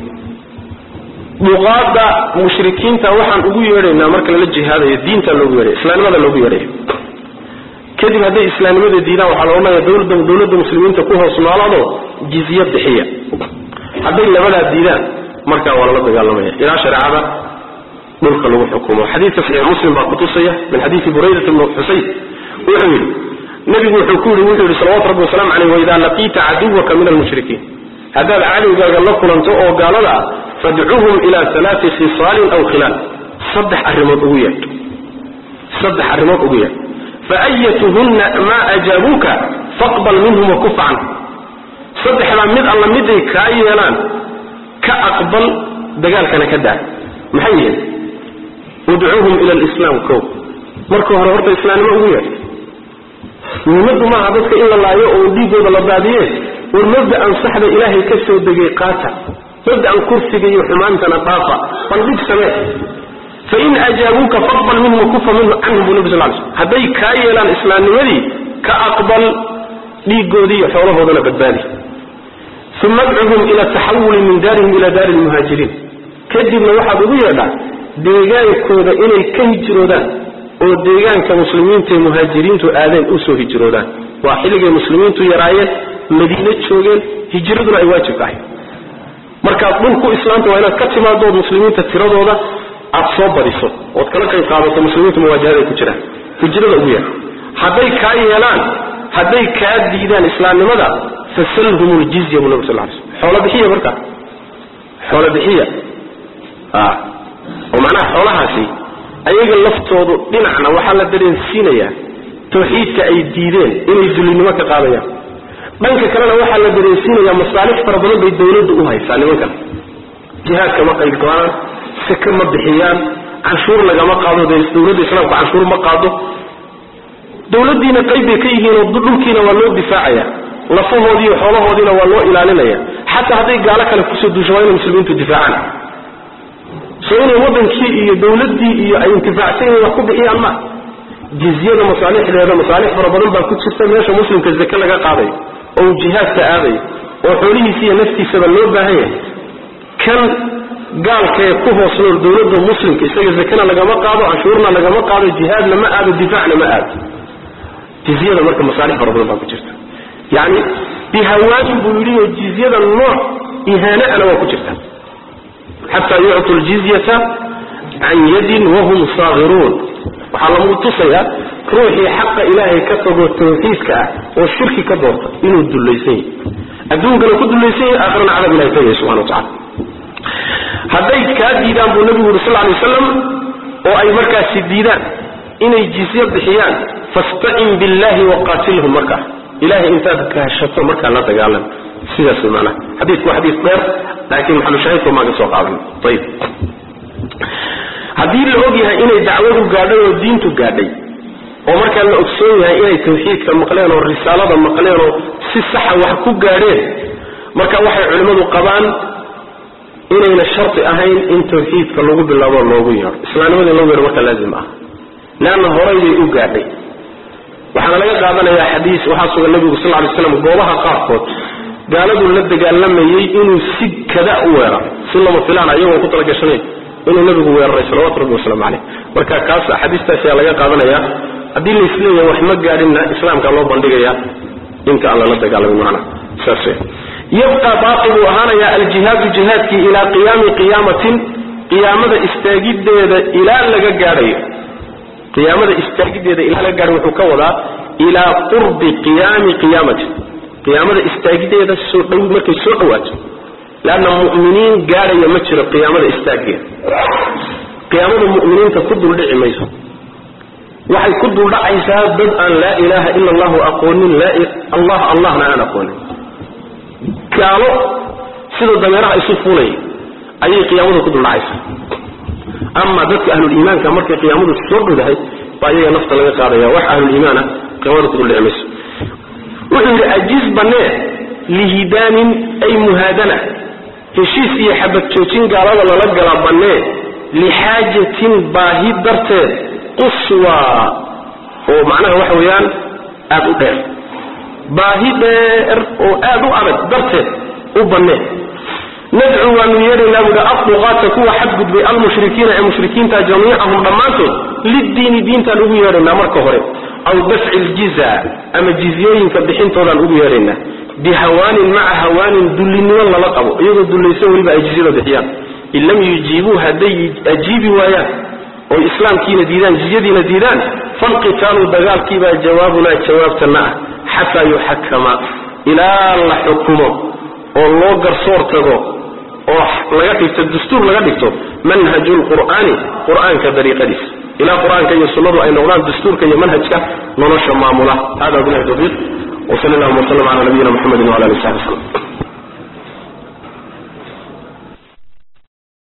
مغادة مشركين توحن أبو يوري إن أمرك للجهاد الدين تلو يوري إسلام ماذا لو يوري كذب هذه إسلامية الدين وحلونا يدور دم دولة المسلمين تكونها صناعة جزية ضحية هذه اللي بدأ الدين مركا ولا لا قال لهم إلى شرعة ملك له الحكومة حديث صحيح مسلم بقطوسية من حديث بريدة بن حسين وحمل نبي الحكومة وحول صلوات ربه والسلام عليه وإذا لقيت عدوك من المشركين هذا العالم قال الله قلن تؤو قال لا فادعوهم إلى ثلاث خصال أو خلال صدح الرمض أبويا صدح الرمض أبويا فأيتهن ما أجابوك فاقبل منهم وكف عنه صدح ما مد الله مدي كايلان كأقبل دقال كان كدا محيي ودعوهم إلى الإسلام كو مركو هرورت الإسلام ما هو ومد ما عبدك إلا الله يؤدي جود الله بعديه والمبدأ أن صحب إلهي كسر دقيقاته مبدأ أن كرسي يحمان تنطافة فانبيك سماه فإن أجابوك فاقبل منه وكف منه عنه بنبز العالم هذي كايلا الإسلام ولي كأقبل لي قودي حوله وذلك البالي ثم ادعوهم إلى التحول من دارهم إلى دار المهاجرين كذب واحد ضيعنا ديغان كودا إلي كهجرودا وديغان كمسلمين مهاجرين تآذين أسو هجرودا وحلق المسلمين يرايا مدينة شوغين هجردنا أي واجب أحي مركز منكو إسلام وإنا كتما دود مسلمين تتردودا أتصوب بريسو واتكلم كي قابلت المسلمين مواجهة كجرة كجرة الأولية هذي كاي يلان هذي كاد ديدان إسلام لماذا فسلهم الجزية من نبي صلى الله عليه وسلم حول بحية بركة حول بحية آه ومعنى حولها سي أيها اللفتوض دينعنا وحالة دلين سينيا توحيد كأي ديدين إنه يدلين وكا قابيا بانك كلانا وحالة دلين سينيا مصالح فربنا بيدولون دقوها سالي وكا جهاد كما قيل قوانا سكر ما بحيان عشور لقى ما قادو دولة الإسلام عشور ما قادو dawladdiina qayb bay ka yihiin oo dhulkiina waa loo difaacaya lafahoodii iyo xoolahoodiina waa loo ilaalinaya xataa hadday gaalo kale kusoo duusho waa inay muslimiintu difaacaan soo inay wadankii iyo dawladdii iyo ay intifaacsan yihiin wax ku bixiyaan ma jizyada masaalixdeeda masaalix fara badan baa ku jirta meesha muslimka zake laga qaaday oo jihaadka aaday oo xoolihiisa iyo naftiisaba loo baahan yahay kan gaalkee ku hoos nool dawladda muslimka isaga zakana lagama qaado cashuurna lagama qaado jihaadna ma aado difaacna ma aado jizyada marka masaalix fara badan baa ku jirta yani bihawaanin buu yidhi oo jizyada nooc ihaana-ana waa ku jirta xataa yuctu ljizyata can yadin wahum saagiruun waxaa lagu tusayaa ruuxii xaqa ilaahay ka tago tawxiidka ah oo shirki ka doorta inuu dulaysan yahay adduunkana ku dulaysan yahay aakhirana cadab ilahay tagaya subxana watacala hadday kaa diidaan buu nabigu yuri sal lla alay wasalam oo ay markaasi diidaan inay jizye bixiyaan fastacin billahi waqaatilhum markaa ilahay intaad kaashato markaa la dagaalan sidaas way macnaha xadiidku waa xadiis dheer laakiin maxalu shaahidka maa ka soo qaadan ayib haddii la og yahay inay dacwadu gaadhay oo diintu gaadhay oo markaa la ogsoon yahay inay tawxiidka maqleen oo risaalada maqleen oo si saxa wax ku gaadheen marka waxay culimmadu qabaan inayna sharti ahayn in tawxiidka lagu bilaabo loogu yeero islaamnimada loogu yeero marka laazim ah laana horay bay u gaadhay waxaana laga qaadanayaa xadiis waxaa sugan nabigu sal lla alay slam goobaha qaarkood gaaladu la dagaalamayey inuu si kada u weera si lama filaan ayagoo ku talagashanay inuu nabigu weeraray salawatu rabbi wasalaamu caleyh marka kaas xadiistaas ayaa laga qaadanayaa haddii la isleeyahay wax ma gaadhinna islaamka loo bandhigayaa inta aan lala dagaalamin macna saas wey yabqa baaqi buu ahaanayaa aljihaadu jihaadkii ilaa qiyaami qiyaamatin qiyaamada istaagideeda ilaa laga gaadhayo qiyaamada istaagideeda ilaa laga gaadhayo wuxuu ka wadaa ilaa qurbi qiyaami qiyaamatin qiyaamada istaagideeda soo dhow markay soo dhawaato laanna mu'miniin gaadhaya ma jiro qiyaamada istaageeda qiyaamada mu'miniinta ku duldhici mayso waxay ku duldhacaysaa dad aan laa ilaaha ila allahu aqoonin allah allahna aan aqoonin gaalo sida dameeraha isu fuulay ayay qiyaamadu ku duldhacaysaa ama dadka ahluliimaanka markay qiyaamadu soo dhowdahay baa iyaga nafta laga qaadaya wax ahluliimaana qiyaamada ku duldhici mayso wuxuu yidhi ajiz bannee lihidaanin ay muhaadana heshiis iyo xabad joojin gaalada lala gala bannee lixaajatin baahi darteed quswaa oo macnaha waxa weeyaan aada u dheer baahi dheer oo aada u adag darteed u bannee nadcu waanu yeedhaynaa buuhi afduqaata kuwa xadgudbay almushrikiina ee mushrikiinta jamiicahum dhammaantood liddiini diintaan ugu yeedhaynaa marka hore aw dafci ljiza ama jizyooyinka bixintoodaan ugu yeedhaynaa bihawaanin maca hawaanin dullinimo lala qabo iyagoo dullaysan weliba ay jizyada bixiyaan in lam yujiibuu hadday ajiibi waayaan oy islaamkiina diidaan jizyadiina diidaan falqitaalu dagaalkiibaa jawaabunaa jawaabtana ah xataa yuxakama ilaa la xukumo oo loo garsoor tago oo laga dhigto dastuur laga dhigto manhaju lqur'aani qur'aanka dariiqadiisa ilaa qur'aanka iyo sunnadu ay noqdaan dastuurka iyo manhajka nolosha maamula hada billahi tawfiiq وصلى الله وسلم على نبينا محمد وعلى اله وصحبه وسلم